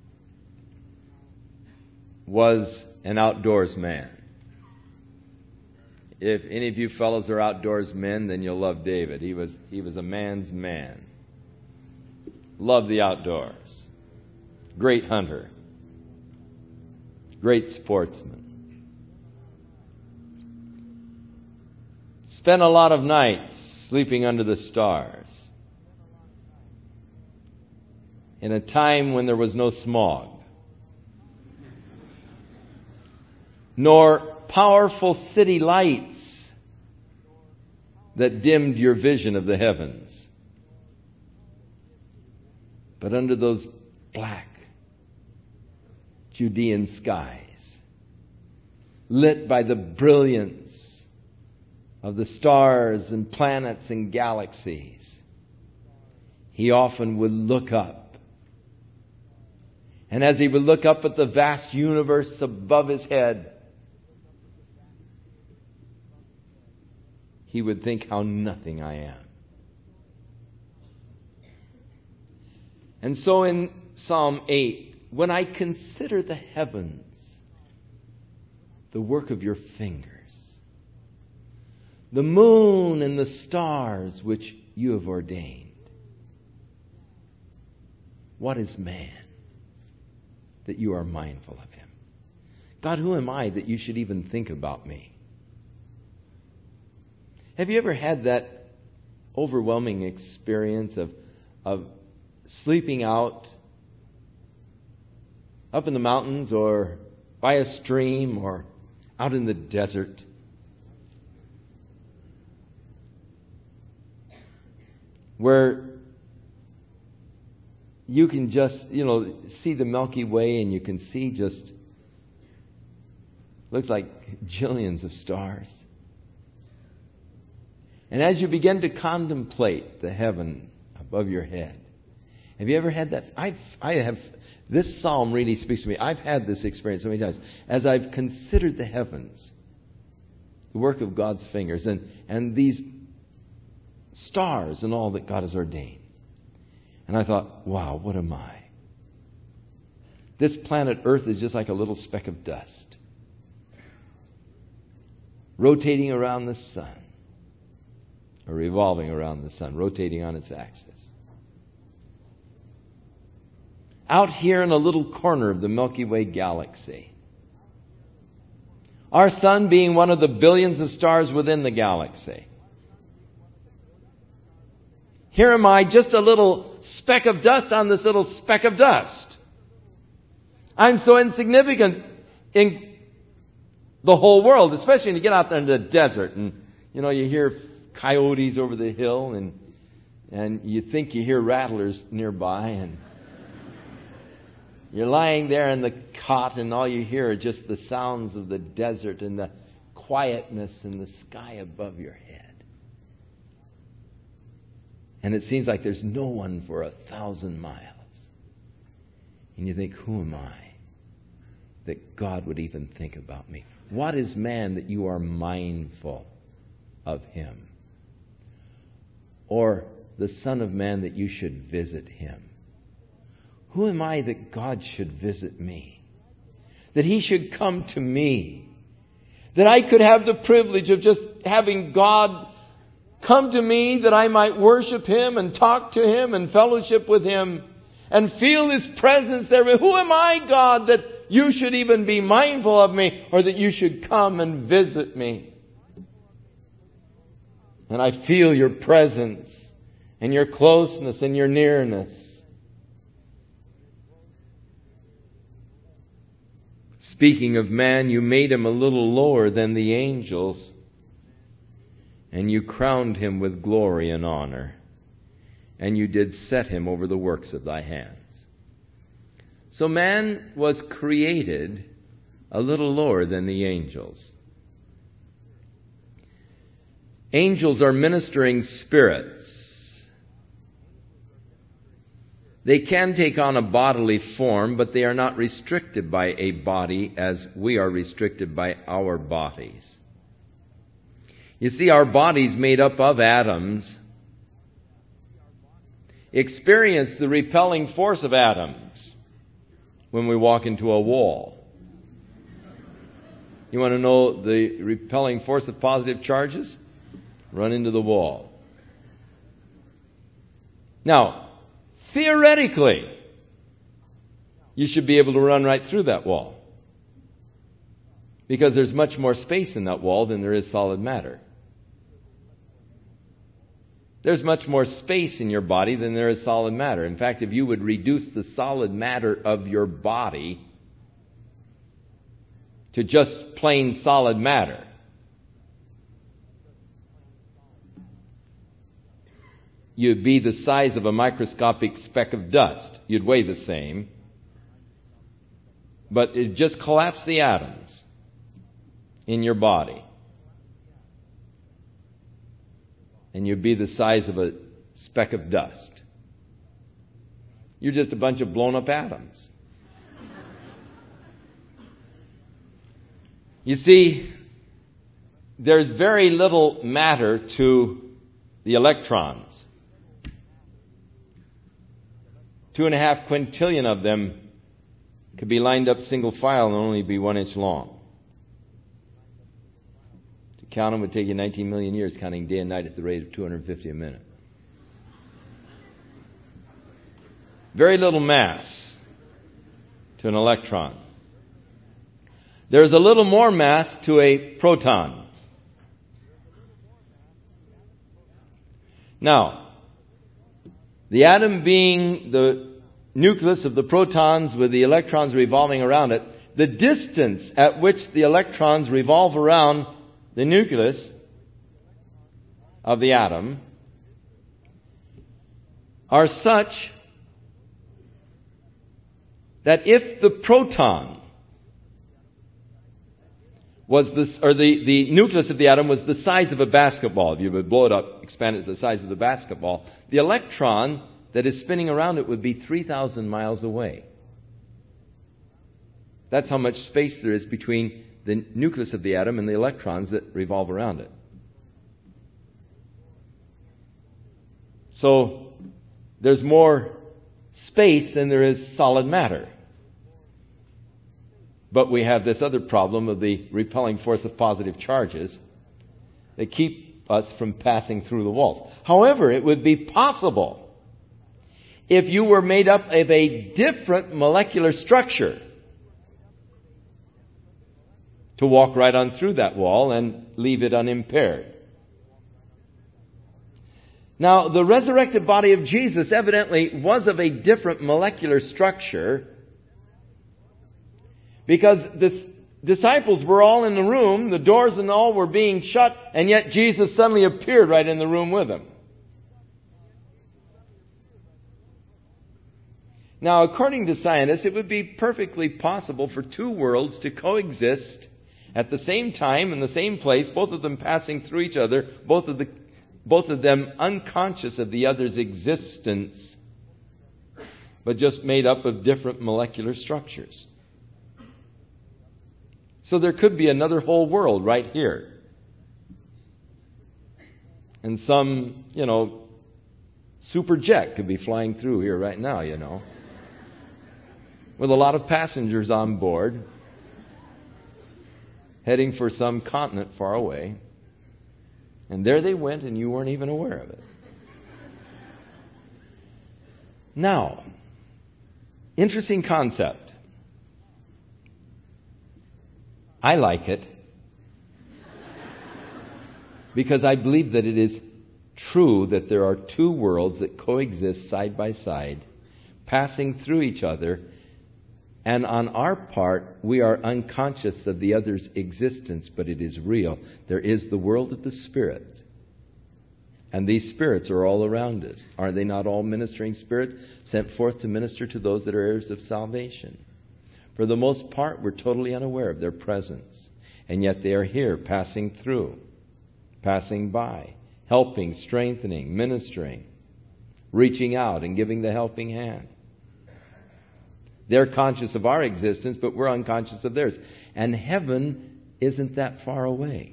was an outdoors man. If any of you fellows are outdoors men, then you'll love David. He was he was a man's man. Loved the outdoors. Great hunter. Great sportsman. Spent a lot of nights sleeping under the stars. In a time when there was no smog. Nor powerful city lights that dimmed your vision of the heavens. But under those black Judean skies, lit by the brilliance of the stars and planets and galaxies, he often would look up. And as he would look up at the vast universe above his head, he would think how nothing I am. And so in Psalm eight, when I consider the heavens, the work of your fingers, the moon and the stars which you have ordained, what is man that you are mindful of him? God, who am I that you should even think about me? Have you ever had that overwhelming experience of, of sleeping out up in the mountains or by a stream or out in the desert? Where you can just, you know, see the Milky Way and you can see just, looks like jillions of stars. And as you begin to contemplate the heaven above your head, have you ever had that? I've, I have. This psalm really speaks to me. I've had this experience so many times. As I've considered the heavens, the work of God's fingers, and, and these stars and all that God has ordained. And I thought, wow, what am I? This planet Earth is just like a little speck of dust, rotating around the sun. Or revolving around the sun, rotating on its axis. Out here in a little corner of the Milky Way galaxy. Our sun being one of the billions of stars within the galaxy. Here am I, just a little speck of dust on this little speck of dust. I'm so insignificant in the whole world, especially when you get out there in the desert and, you know, you hear coyotes over the hill, and and you think you hear rattlers nearby, and you're lying there in the cot, and all you hear are just the sounds of the desert and the quietness in the sky above your head. And it seems like there's no one for a thousand miles. And you think, who am I that God would even think about me? What is man that you are mindful of him? Or the Son of Man that you should visit him? Who am I that God should visit me? That he should come to me? That I could have the privilege of just having God come to me, that I might worship him and talk to him and fellowship with him and feel his presence there. Who am I, God, that you should even be mindful of me, or that you should come and visit me. And I feel your presence and your closeness and your nearness. Speaking of man, you made him a little lower than the angels, and you crowned him with glory and honor, and you did set him over the works of thy hands. So man was created a little lower than the angels. Angels are ministering spirits. They can take on a bodily form, but they are not restricted by a body as we are restricted by our bodies. You see, our bodies made up of atoms experience the repelling force of atoms when we walk into a wall. You want to know the repelling force of positive charges? Run into the wall. Now, theoretically, you should be able to run right through that wall, because there's much more space in that wall than there is solid matter. There's much more space in your body than there is solid matter. In fact, if you would reduce the solid matter of your body to just plain solid matter, you'd be the size of a microscopic speck of dust. You'd weigh the same. But it just collapsed the atoms in your body, and you'd be the size of a speck of dust. You're just a bunch of blown up atoms. You see, there's very little matter to the electrons. Two and a half quintillion of them could be lined up single file and only be one inch long. To count them would take you nineteen million years, counting day and night at the rate of two hundred fifty a minute. Very little mass to an electron. There's a little more mass to a proton. Now, the atom being the nucleus of the protons with the electrons revolving around it, the distance at which the electrons revolve around the nucleus of the atom are such that if the proton was the, or the, the nucleus of the atom was the size of a basketball, if you would blow it up, expand it to the size of the basketball, the electron that is spinning around it would be three thousand miles away. That's how much space there is between the nucleus of the atom and the electrons that revolve around it. So, there's more space than there is solid matter. But we have this other problem of the repelling force of positive charges that keep us from passing through the walls. However, it would be possible if you were made up of a different molecular structure to walk right on through that wall and leave it unimpaired. Now, the resurrected body of Jesus evidently was of a different molecular structure, because the disciples were all in the room, the doors and all were being shut, and yet Jesus suddenly appeared right in the room with them. Now, according to scientists, it would be perfectly possible for two worlds to coexist at the same time in the same place, both of them passing through each other, both of the, both of them unconscious of the other's existence, but just made up of different molecular structures. So there could be another whole world right here. And some, you know, super jet could be flying through here right now, you know, with a lot of passengers on board, heading for some continent far away. And there they went, and you weren't even aware of it. Now, interesting concept. I like it because I believe that it is true that there are two worlds that coexist side by side, passing through each other, and on our part, we are unconscious of the other's existence, but it is real. There is the world of the Spirit, and these spirits are all around us. Are they not all ministering spirits sent forth to minister to those that are heirs of salvation? For the most part, we're totally unaware of their presence, and yet they are here, passing through, passing by, helping, strengthening, ministering, reaching out and giving the helping hand. They're conscious of our existence, but we're unconscious of theirs. And heaven isn't that far away.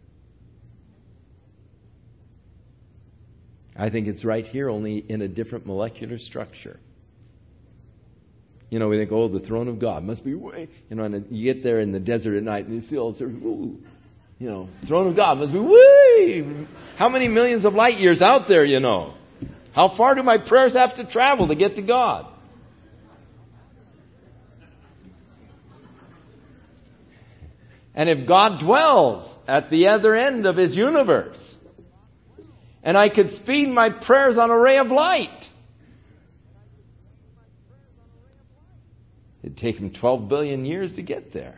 I think it's right here, only in a different molecular structure. You know, we think, oh, the throne of God must be way... You know, and you get there in the desert at night and you see all this... Ooh, you know, throne of God must be way... How many millions of light years out there, you know? How far do my prayers have to travel to get to God? And if God dwells at the other end of His universe, and I could speed my prayers on a ray of light, it'd take Him twelve billion years to get there.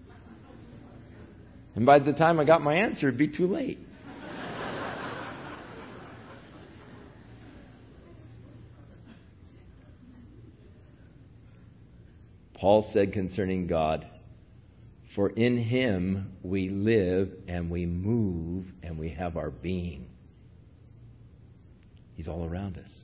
And by the time I got my answer, it'd be too late. Paul said concerning God, for in Him we live and we move and we have our being. He's all around us.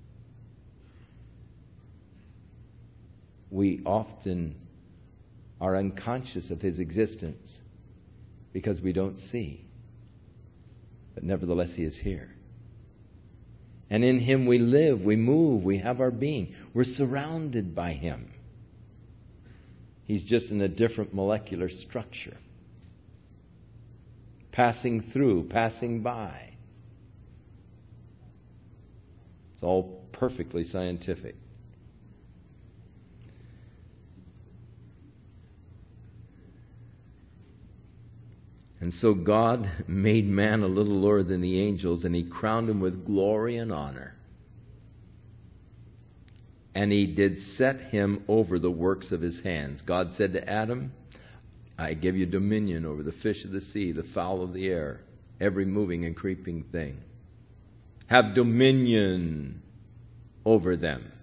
We often are unconscious of His existence because we don't see. But nevertheless, He is here. And in Him we live, we move, we have our being. We're surrounded by Him. He's just in a different molecular structure. Passing through, passing by. It's all perfectly scientific. And so God made man a little lower than the angels, and He crowned him with glory and honor. And He did set him over the works of His hands. God said to Adam, I give you dominion over the fish of the sea, the fowl of the air, every moving and creeping thing. Have dominion over them.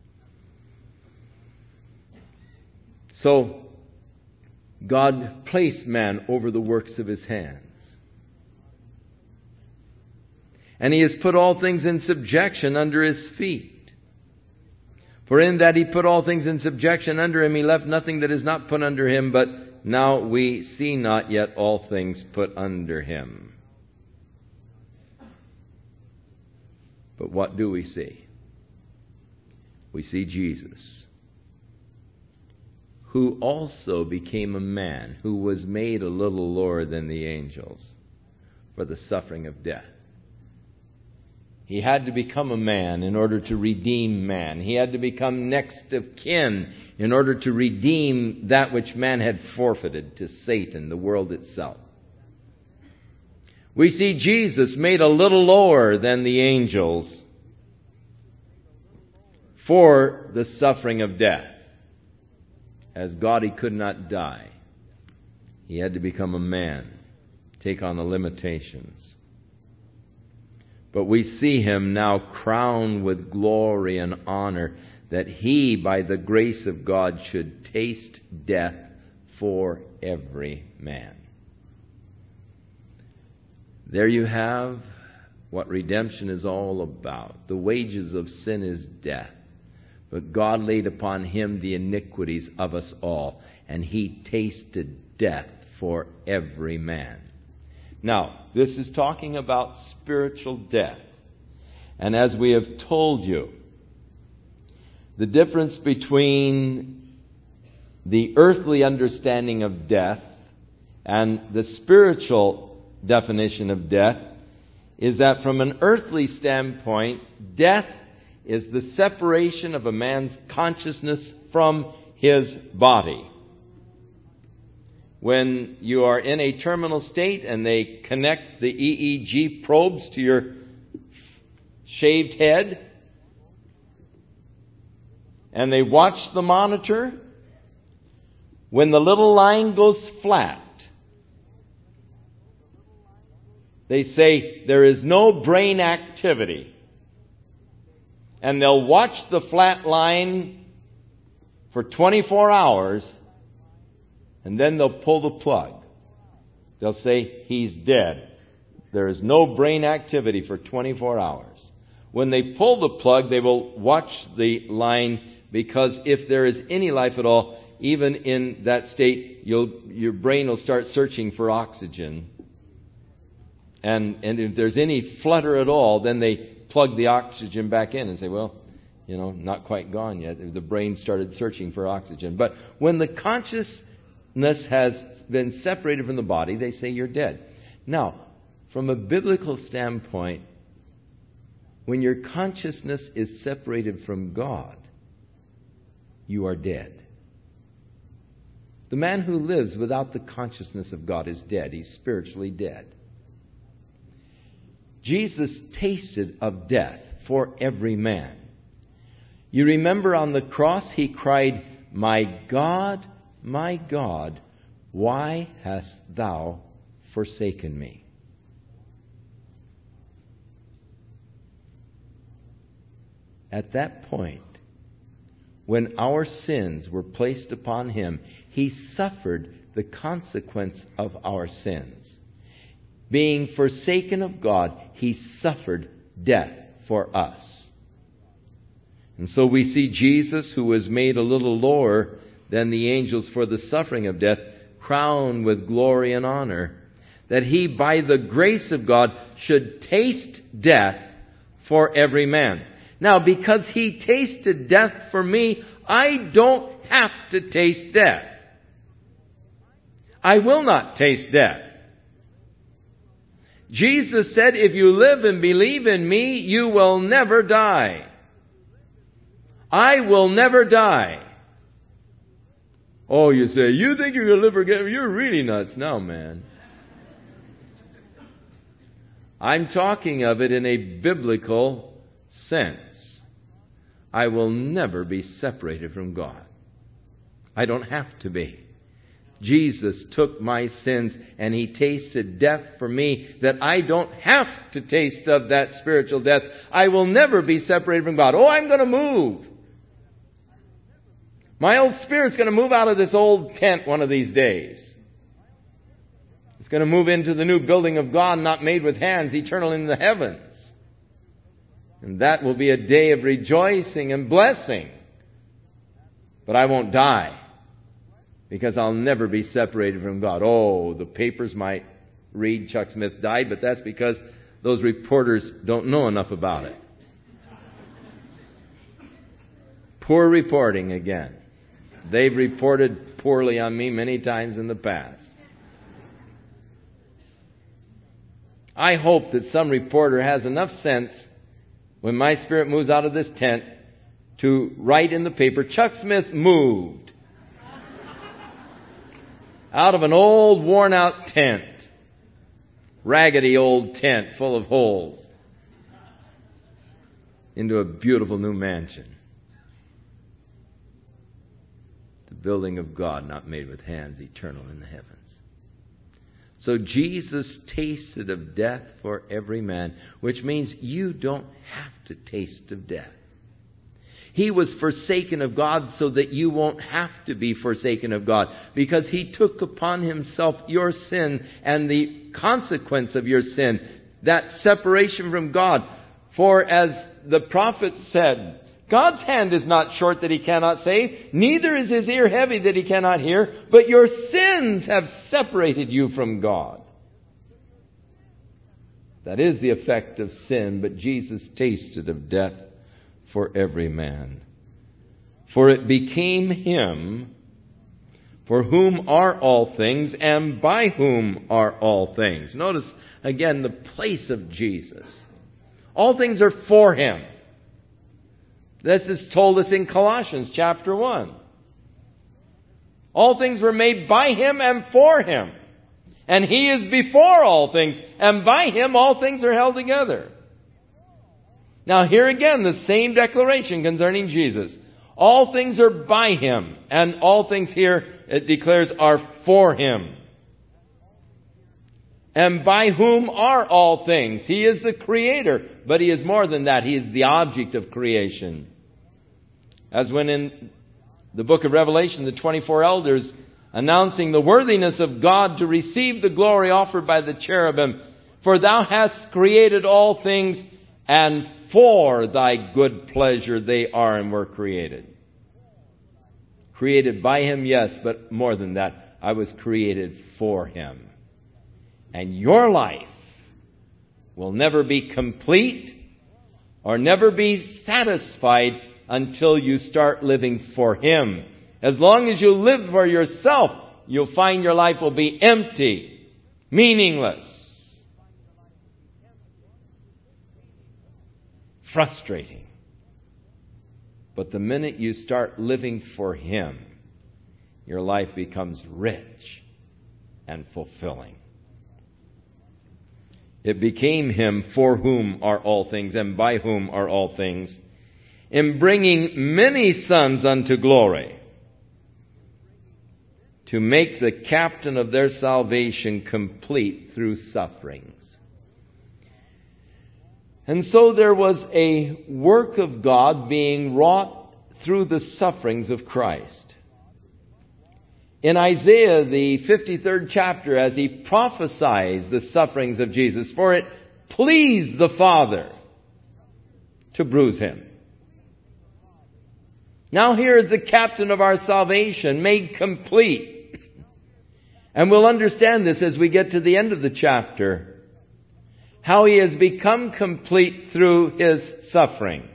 So, God placed man over the works of His hands. And He has put all things in subjection under His feet. For in that He put all things in subjection under Him, He left nothing that is not put under Him, but now we see not yet all things put under Him. But what do we see? We see Jesus, who also became a man, who was made a little lower than the angels for the suffering of death. He had to become a man in order to redeem man. He had to become next of kin in order to redeem that which man had forfeited to Satan, the world itself. We see Jesus made a little lower than the angels for the suffering of death. As God, He could not die. He had to become a man, take on the limitations. But we see Him now crowned with glory and honor, that He, by the grace of God, should taste death for every man. There you have what redemption is all about. The wages of sin is death. But God laid upon Him the iniquities of us all, and He tasted death for every man. Now, this is talking about spiritual death. And as we have told you, the difference between the earthly understanding of death and the spiritual definition of death is that from an earthly standpoint, death is the separation of a man's consciousness from his body. when you are in a terminal state and they connect the E E G probes to your shaved head and they watch the monitor, when the little line goes flat, they say there is no brain activity. And they'll watch the flat line for twenty-four hours, and then they'll pull the plug. They'll say, he's dead. There is no brain activity for twenty-four hours. When they pull the plug, they will watch the line, because if there is any life at all, even in that state, you'll, your brain will start searching for oxygen. And, and if there's any flutter at all, then they plug the oxygen back in and say, well, you know, not quite gone yet. The brain started searching for oxygen. But when the consciousness has been separated from the body, they say you're dead. Now, from a biblical standpoint, when your consciousness is separated from God, you are dead. The man who lives without the consciousness of God is dead. He's spiritually dead. Jesus tasted of death for every man. You remember on the cross he cried, "My God, my God, why hast thou forsaken me?" At that point, when our sins were placed upon him, he suffered the consequence of our sins. Being forsaken of God, he suffered death for us. And so we see Jesus, who was made a little lower than the angels for the suffering of death, crowned with glory and honor, that he, by the grace of God, should taste death for every man. Now, because he tasted death for me, I don't have to taste death. I will not taste death. Jesus said, if you live and believe in me, you will never die. I will never die. Oh, you say, you think you're going to live forever? You're really nuts now, man. I'm talking of it in a biblical sense. I will never be separated from God. I don't have to be. Jesus took my sins and he tasted death for me, that I don't have to taste of that spiritual death. I will never be separated from God. Oh, I'm going to move. My old spirit's going to move out of this old tent one of these days. It's going to move into the new building of God, not made with hands, eternal in the heavens. And that will be a day of rejoicing and blessing. But I won't die, because I'll never be separated from God. Oh, the papers might read Chuck Smith died, but that's because those reporters don't know enough about it. Poor reporting again. They've reported poorly on me many times in the past. I hope that some reporter has enough sense when my spirit moves out of this tent to write in the paper, Chuck Smith moved out of an old worn out tent, raggedy old tent full of holes, into a beautiful new mansion. The building of God, not made with hands, eternal in the heavens. So Jesus tasted of death for every man, which means you don't have to taste of death. He was forsaken of God so that you won't have to be forsaken of God, because he took upon himself your sin and the consequence of your sin, that separation from God. For as the prophet said, God's hand is not short that he cannot save, neither is his ear heavy that he cannot hear, but your sins have separated you from God. That is the effect of sin, but Jesus tasted of death for every man. For it became him for whom are all things and by whom are all things. Notice again the place of Jesus. All things are for him. This is told us in Colossians chapter one. All things were made by Him and for Him. And He is before all things, and by Him all things are held together. Now here again, the same declaration concerning Jesus. All things are by Him, and all things here, it declares, are for Him. And by whom are all things? He is the Creator, but He is more than that. He is the object of creation. As when in the book of Revelation, the twenty-four elders announcing the worthiness of God to receive the glory offered by the cherubim, for Thou hast created all things, and for Thy good pleasure they are and were created. Created by Him, yes, but more than that, I was created for Him. And your life will never be complete or never be satisfied until you start living for Him. As long as you live for yourself, you'll find your life will be empty, meaningless, frustrating. But the minute you start living for Him, your life becomes rich and fulfilling. It became Him for whom are all things and by whom are all things, in bringing many sons unto glory, to make the captain of their salvation complete through sufferings. And so there was a work of God being wrought through the sufferings of Christ. In Isaiah, the fifty-third chapter, as he prophesies the sufferings of Jesus, for it pleased the Father to bruise Him. Now here is the captain of our salvation, made complete. And we'll understand this as we get to the end of the chapter, how He has become complete through His suffering.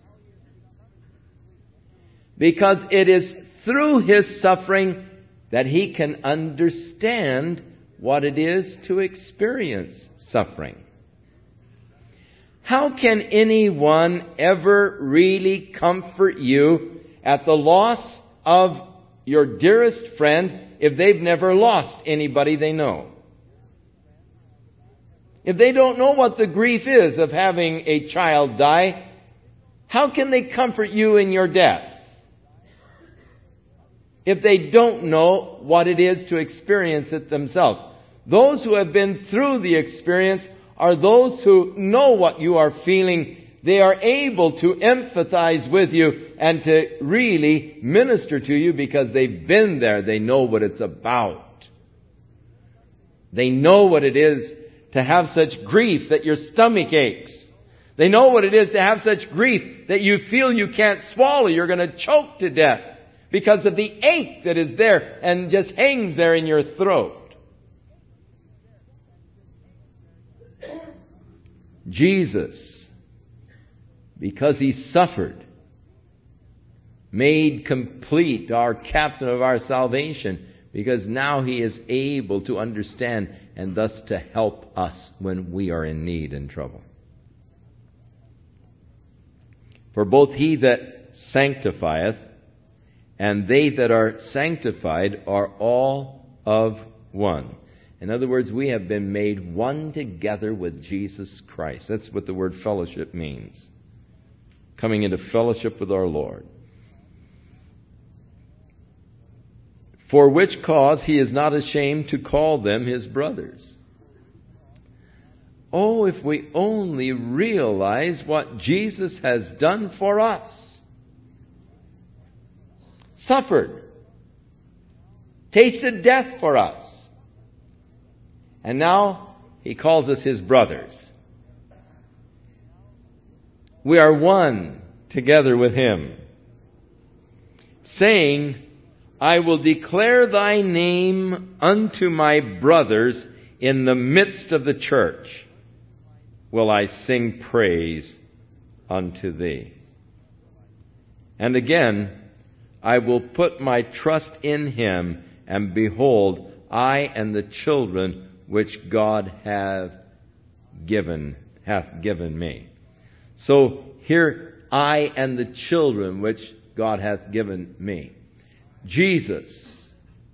Because it is through His suffering that He can understand what it is to experience suffering. How can anyone ever really comfort you at the loss of your dearest friend if they've never lost anybody they know? If they don't know what the grief is of having a child die, how can they comfort you in your death? If they don't know what it is to experience it themselves. Those who have been through the experience are those who know what you are feeling. They are able to empathize with you and to really minister to you because they've been there. They know what it's about. They know what it is to have such grief that your stomach aches. They know what it is to have such grief that you feel you can't swallow. You're going to choke to death because of the ache that is there and just hangs there in your throat. Jesus, because He suffered, made complete our captain of our salvation, because now He is able to understand and thus to help us when we are in need and trouble. For both He that sanctifieth and they that are sanctified are all of one. In other words, we have been made one together with Jesus Christ. That's what the word fellowship means. Coming into fellowship with our Lord. For which cause He is not ashamed to call them His brothers. Oh, if we only realize what Jesus has done for us. Suffered. Tasted death for us. And now He calls us His brothers. We are one together with Him. Saying, I will declare Thy name unto my brothers in the midst of the church. Will I sing praise unto Thee. And again, I will put my trust in Him, and behold, I and the children which God hath given, hath given me. So here, I and the children which God hath given me. Jesus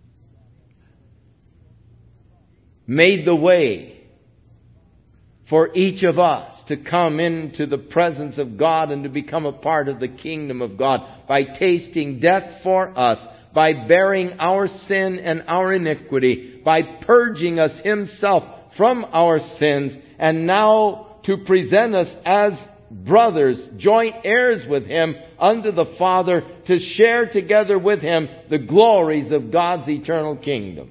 made the way for each of us to come into the presence of God and to become a part of the kingdom of God by tasting death for us, by bearing our sin and our iniquity, by purging us Himself from our sins, and now to present us as brothers, joint heirs with Him unto the Father, to share together with Him the glories of God's eternal kingdom.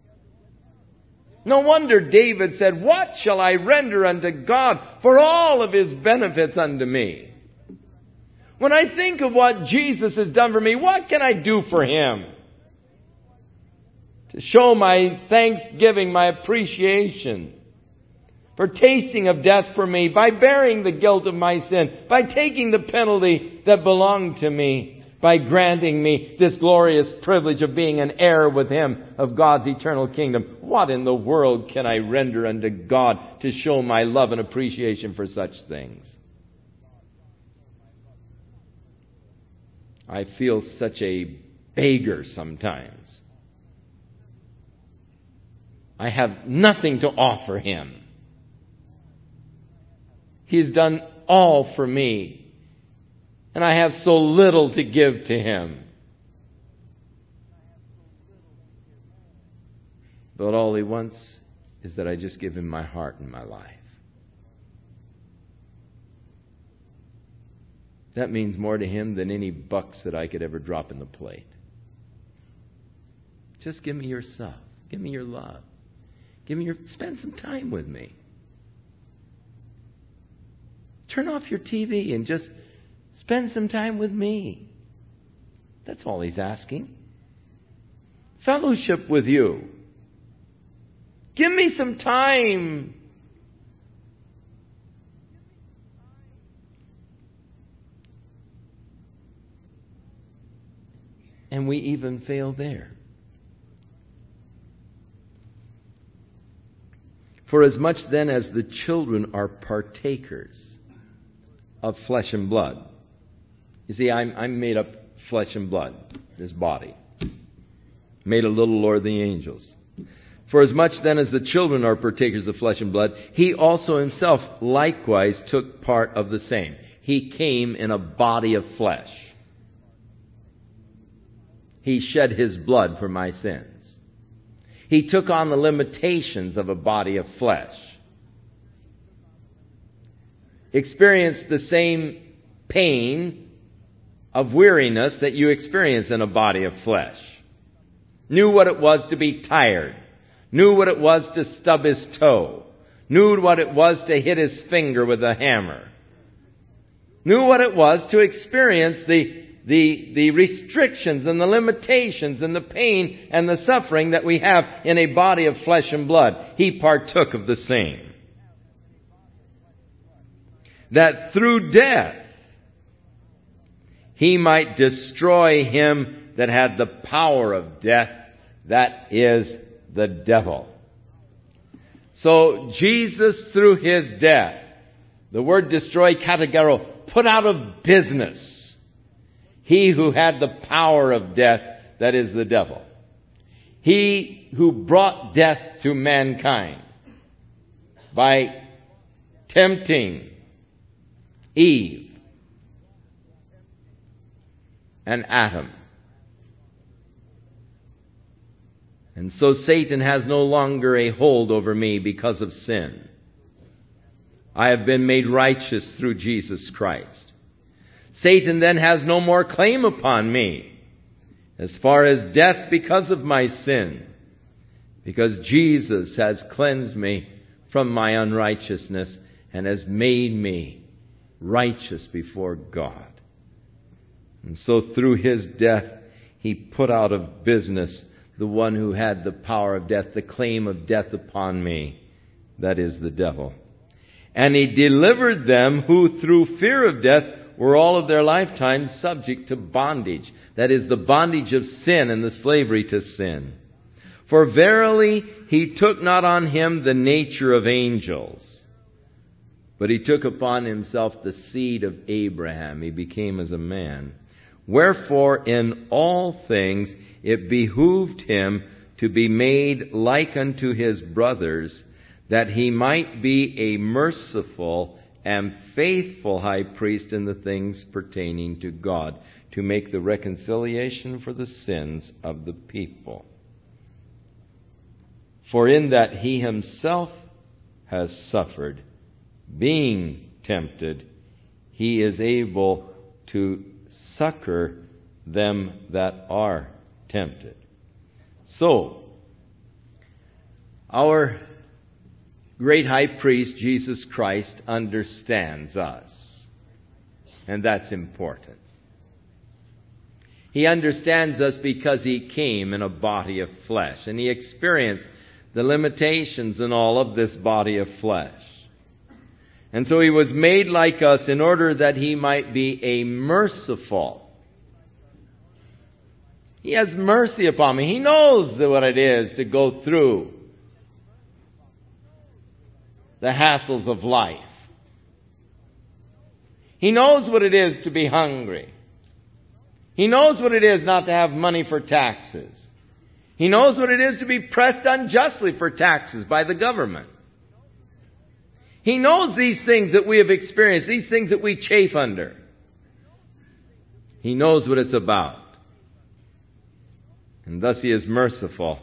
No wonder David said, "What shall I render unto God for all of His benefits unto me?" When I think of what Jesus has done for me, what can I do for Him? To show my thanksgiving, my appreciation for tasting of death for me, by bearing the guilt of my sin, by taking the penalty that belonged to me, by granting me this glorious privilege of being an heir with Him of God's eternal kingdom. What in the world can I render unto God to show my love and appreciation for such things? I feel such a beggar sometimes. I have nothing to offer Him. He's done all for me. And I have so little to give to Him. But all He wants is that I just give Him my heart and my life. That means more to Him than any bucks that I could ever drop in the plate. Just give me yourself. Give me your love. Give me your, spend some time with me. Turn off your T V and just spend some time with me. That's all He's asking. Fellowship with you. Give me some time. And we even fail there. For as much then as the children are partakers of flesh and blood. You see, I'm, I'm made up flesh and blood, this body. Made a little lower than the angels. For as much then as the children are partakers of flesh and blood, He also Himself likewise took part of the same. He came in a body of flesh. He shed His blood for my sins. He took on the limitations of a body of flesh. Experienced the same pain of weariness that you experience in a body of flesh. Knew what it was to be tired. Knew what it was to stub his toe. Knew what it was to hit his finger with a hammer. Knew what it was to experience the The, the restrictions and the limitations and the pain and the suffering that we have in a body of flesh and blood. He partook of the same. That through death He might destroy him that had the power of death, that is the devil. So Jesus, through His death, the word destroy, kategero, put out of business he who had the power of death, that is the devil. He who brought death to mankind by tempting Eve and Adam. And so Satan has no longer a hold over me because of sin. I have been made righteous through Jesus Christ. Satan then has no more claim upon me as far as death because of my sin, because Jesus has cleansed me from my unrighteousness and has made me righteous before God. And so through His death, He put out of business the one who had the power of death, the claim of death upon me, that is the devil. And He delivered them who through fear of death were all of their lifetime subject to bondage. That is, the bondage of sin and the slavery to sin. For verily He took not on Him the nature of angels, but He took upon Himself the seed of Abraham. He became as a man. Wherefore in all things it behooved Him to be made like unto his brothers, that he might be a merciful and faithful high priest in the things pertaining to God, to make the reconciliation for the sins of the people. For in that he himself has suffered, being tempted, he is able to succor them that are tempted. So, our great high priest, Jesus Christ, understands us. And that's important. He understands us because he came in a body of flesh. And he experienced the limitations and all of this body of flesh. And so he was made like us in order that he might be a merciful. He has mercy upon me. He knows what it is to go through the hassles of life. He knows what it is to be hungry. He knows what it is not to have money for taxes. He knows what it is to be pressed unjustly for taxes by the government. He knows these things that we have experienced, these things that we chafe under. He knows what it's about. And thus he is merciful.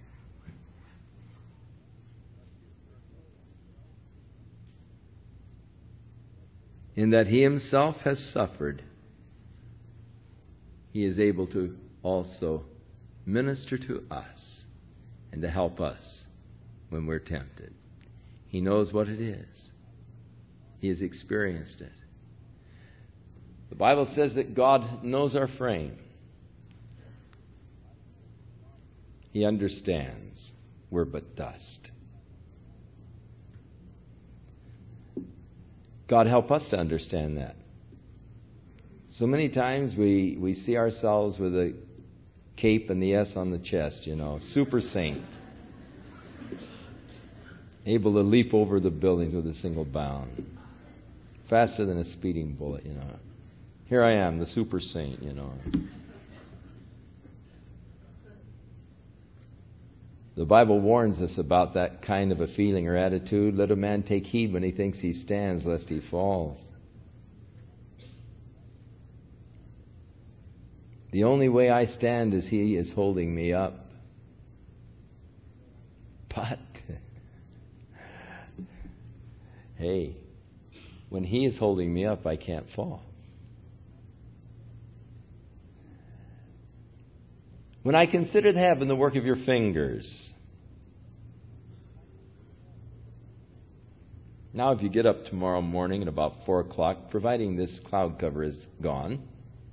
In that he himself has suffered, he is able to also minister to us and to help us when we're tempted. He knows what it is. He has experienced it. The Bible says that God knows our frame. He understands we're but dust. God help us to understand that. So many times we, we see ourselves with a cape and the S on the chest, you know, super saint. Able to leap over the buildings with a single bound. Faster than a speeding bullet, you know. Here I am, the super saint, you know. The Bible warns us about that kind of a feeling or attitude. Let a man take heed when he thinks he stands, lest he falls. The only way I stand is he is holding me up. But, hey, when he is holding me up, I can't fall. When I consider the heaven, the work of your fingers. Now, if you get up tomorrow morning at about four o'clock, providing this cloud cover is gone,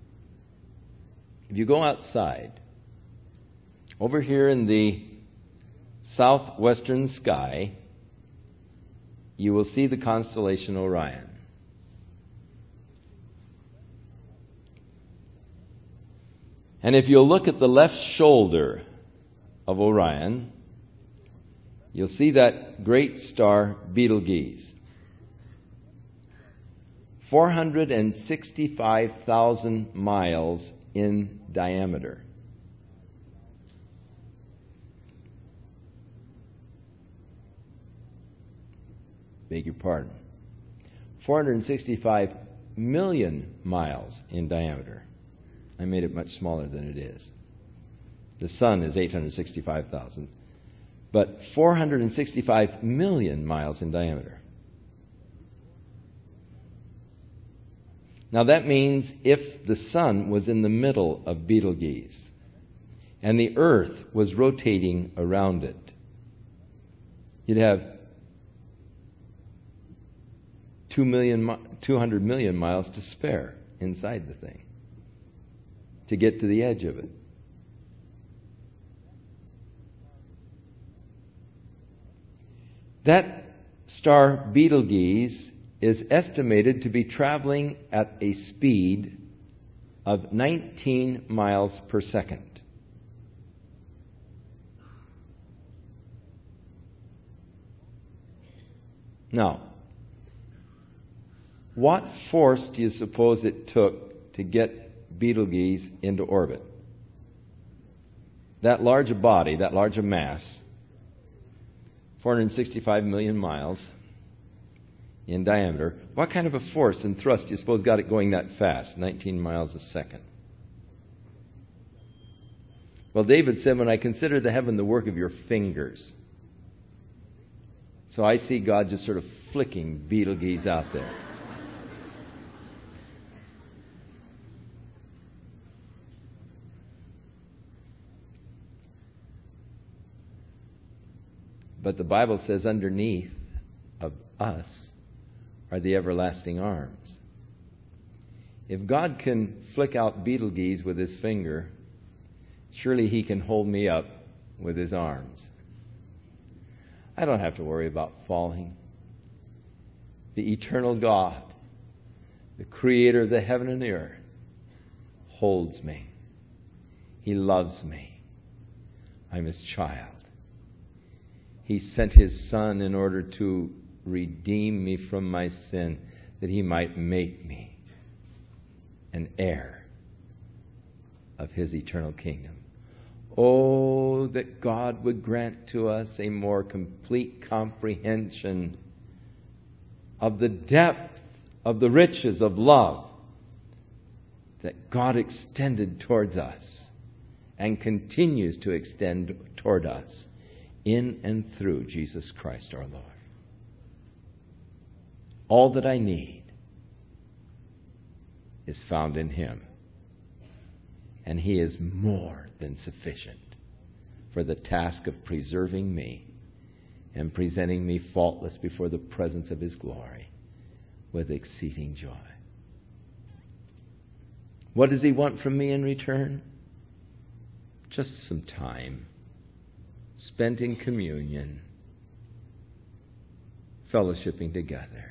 if you go outside, over here in the southwestern sky, you will see the constellation Orion. And if you'll look at the left shoulder of Orion, you'll see that great star Betelgeuse. four hundred sixty-five thousand miles in diameter. Beg your pardon. four hundred sixty-five million miles in diameter. I made it much smaller than it is. The sun is eight hundred sixty-five thousand. But four hundred sixty-five million miles in diameter. Now that means if the sun was in the middle of Betelgeuse and the earth was rotating around it, you'd have two million, two hundred million miles to spare inside the thing to get to the edge of it. That star Betelgeuse is estimated to be traveling at a speed of nineteen miles per second. Now, what force do you suppose it took to get Betelgeuse into orbit? that large a body, that large a mass, four hundred sixty-five million miles in diameter, what kind of a force and thrust do you suppose got it going that fast, nineteen miles a second? Well, David said, when I consider the heaven the work of your fingers. So I see God just sort of flicking Betelgeuse out there. But the Bible says underneath of us are the everlasting arms. If God can flick out Betelgeuse with his finger, surely he can hold me up with his arms. I don't have to worry about falling. The eternal God, the creator of the heaven and the earth, holds me. He loves me. I'm his child. He sent his Son in order to redeem me from my sin, that he might make me an heir of his eternal kingdom. Oh, that God would grant to us a more complete comprehension of the depth of the riches of love that God extended towards us and continues to extend toward us in and through Jesus Christ our Lord. All that I need is found in him. And he is more than sufficient for the task of preserving me and presenting me faultless before the presence of his glory with exceeding joy. What does he want from me in return? Just some time spent in communion, fellowshipping together.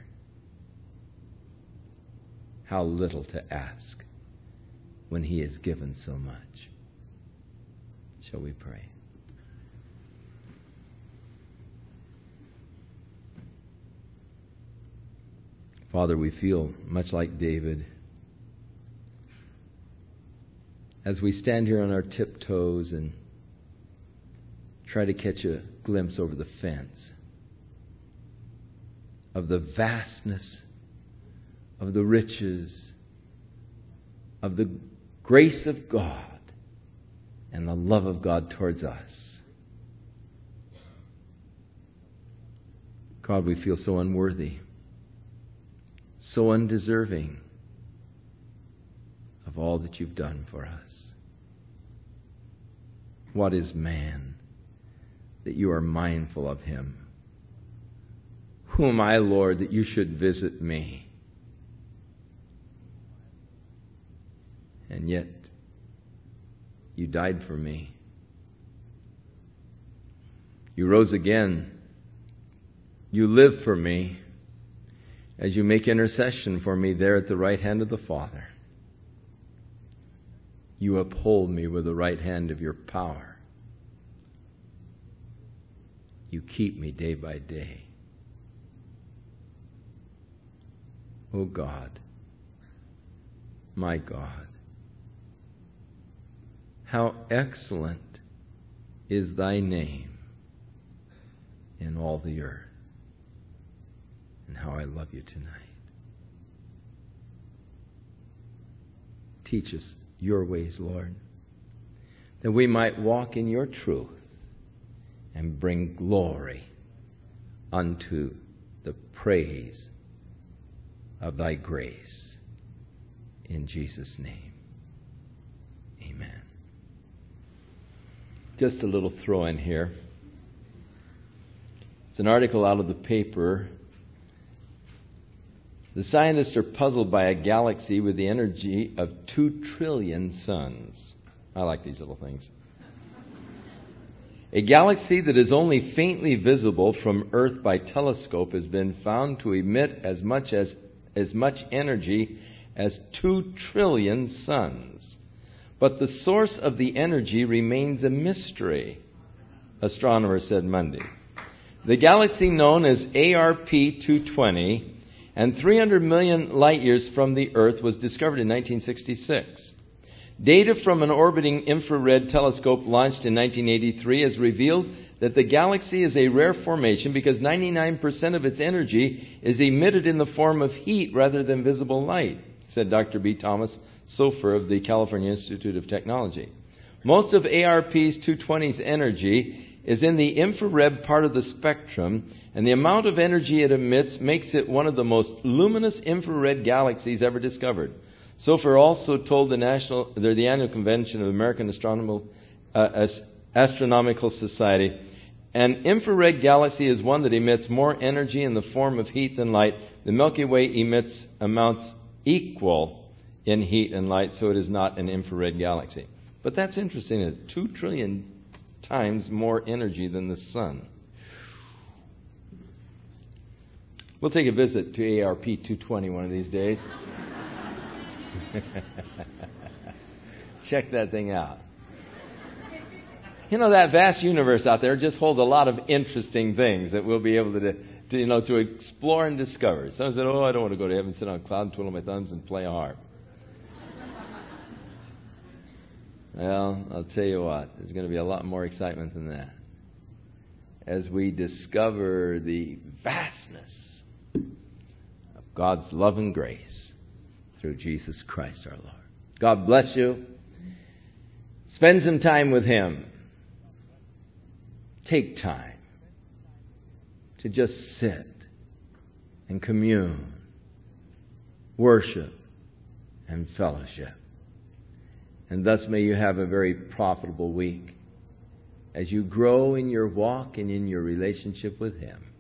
How little to ask when he has given so much. Shall we pray? Father, we feel much like David as we stand here on our tiptoes and try to catch a glimpse over the fence of the vastness, of the riches, of the grace of God and the love of God towards us. God, we feel so unworthy, so undeserving of all that you've done for us. What is man that you are mindful of him? Who am I, Lord, that you should visit me? And yet, you died for me. You rose again. You live for me as you make intercession for me there at the right hand of the Father. You uphold me with the right hand of your power. You keep me day by day. Oh God, my God, how excellent is thy name in all the earth. And how I love you tonight. Teach us your ways, Lord, that we might walk in your truth and bring glory unto the praise of thy grace. In Jesus' name, amen. Just a little throw in here. It's an article out of the paper. The scientists are puzzled by a galaxy with the energy of two trillion suns. I like these little things. A galaxy that is only faintly visible from Earth by telescope has been found to emit as much as as much energy as two trillion suns. But the source of the energy remains a mystery, astronomers said Monday. The galaxy known as A R P two twenty and three hundred million light years from the Earth was discovered in nineteen sixty-six. Data from an orbiting infrared telescope launched in nineteen eighty-three has revealed that the galaxy is a rare formation because ninety-nine percent of its energy is emitted in the form of heat rather than visible light, said Doctor B. Thomas Sofer of the California Institute of Technology. Most of A R P two twenty's energy is in the infrared part of the spectrum, and the amount of energy it emits makes it one of the most luminous infrared galaxies ever discovered. Sofer also told the national, the annual convention of the American Astronomical, uh, Astronomical Society, an infrared galaxy is one that emits more energy in the form of heat than light. The Milky Way emits amounts equal in heat and light, so it is not an infrared galaxy. But that's interesting. It's two trillion times more energy than the sun. We'll take a visit to A R P two twenty one of these days. Check that thing out. You know, that vast universe out there just holds a lot of interesting things that we'll be able to, to, you know, to explore and discover. Some said, oh, I don't want to go to heaven, sit on a cloud, twiddle my thumbs, and play a harp. Well, I'll tell you what, there's going to be a lot more excitement than that as we discover the vastness of God's love and grace through Jesus Christ our Lord. God bless you. Spend some time with Him. Take time to just sit and commune, worship, and fellowship. And thus may you have a very profitable week as you grow in your walk and in your relationship with Him.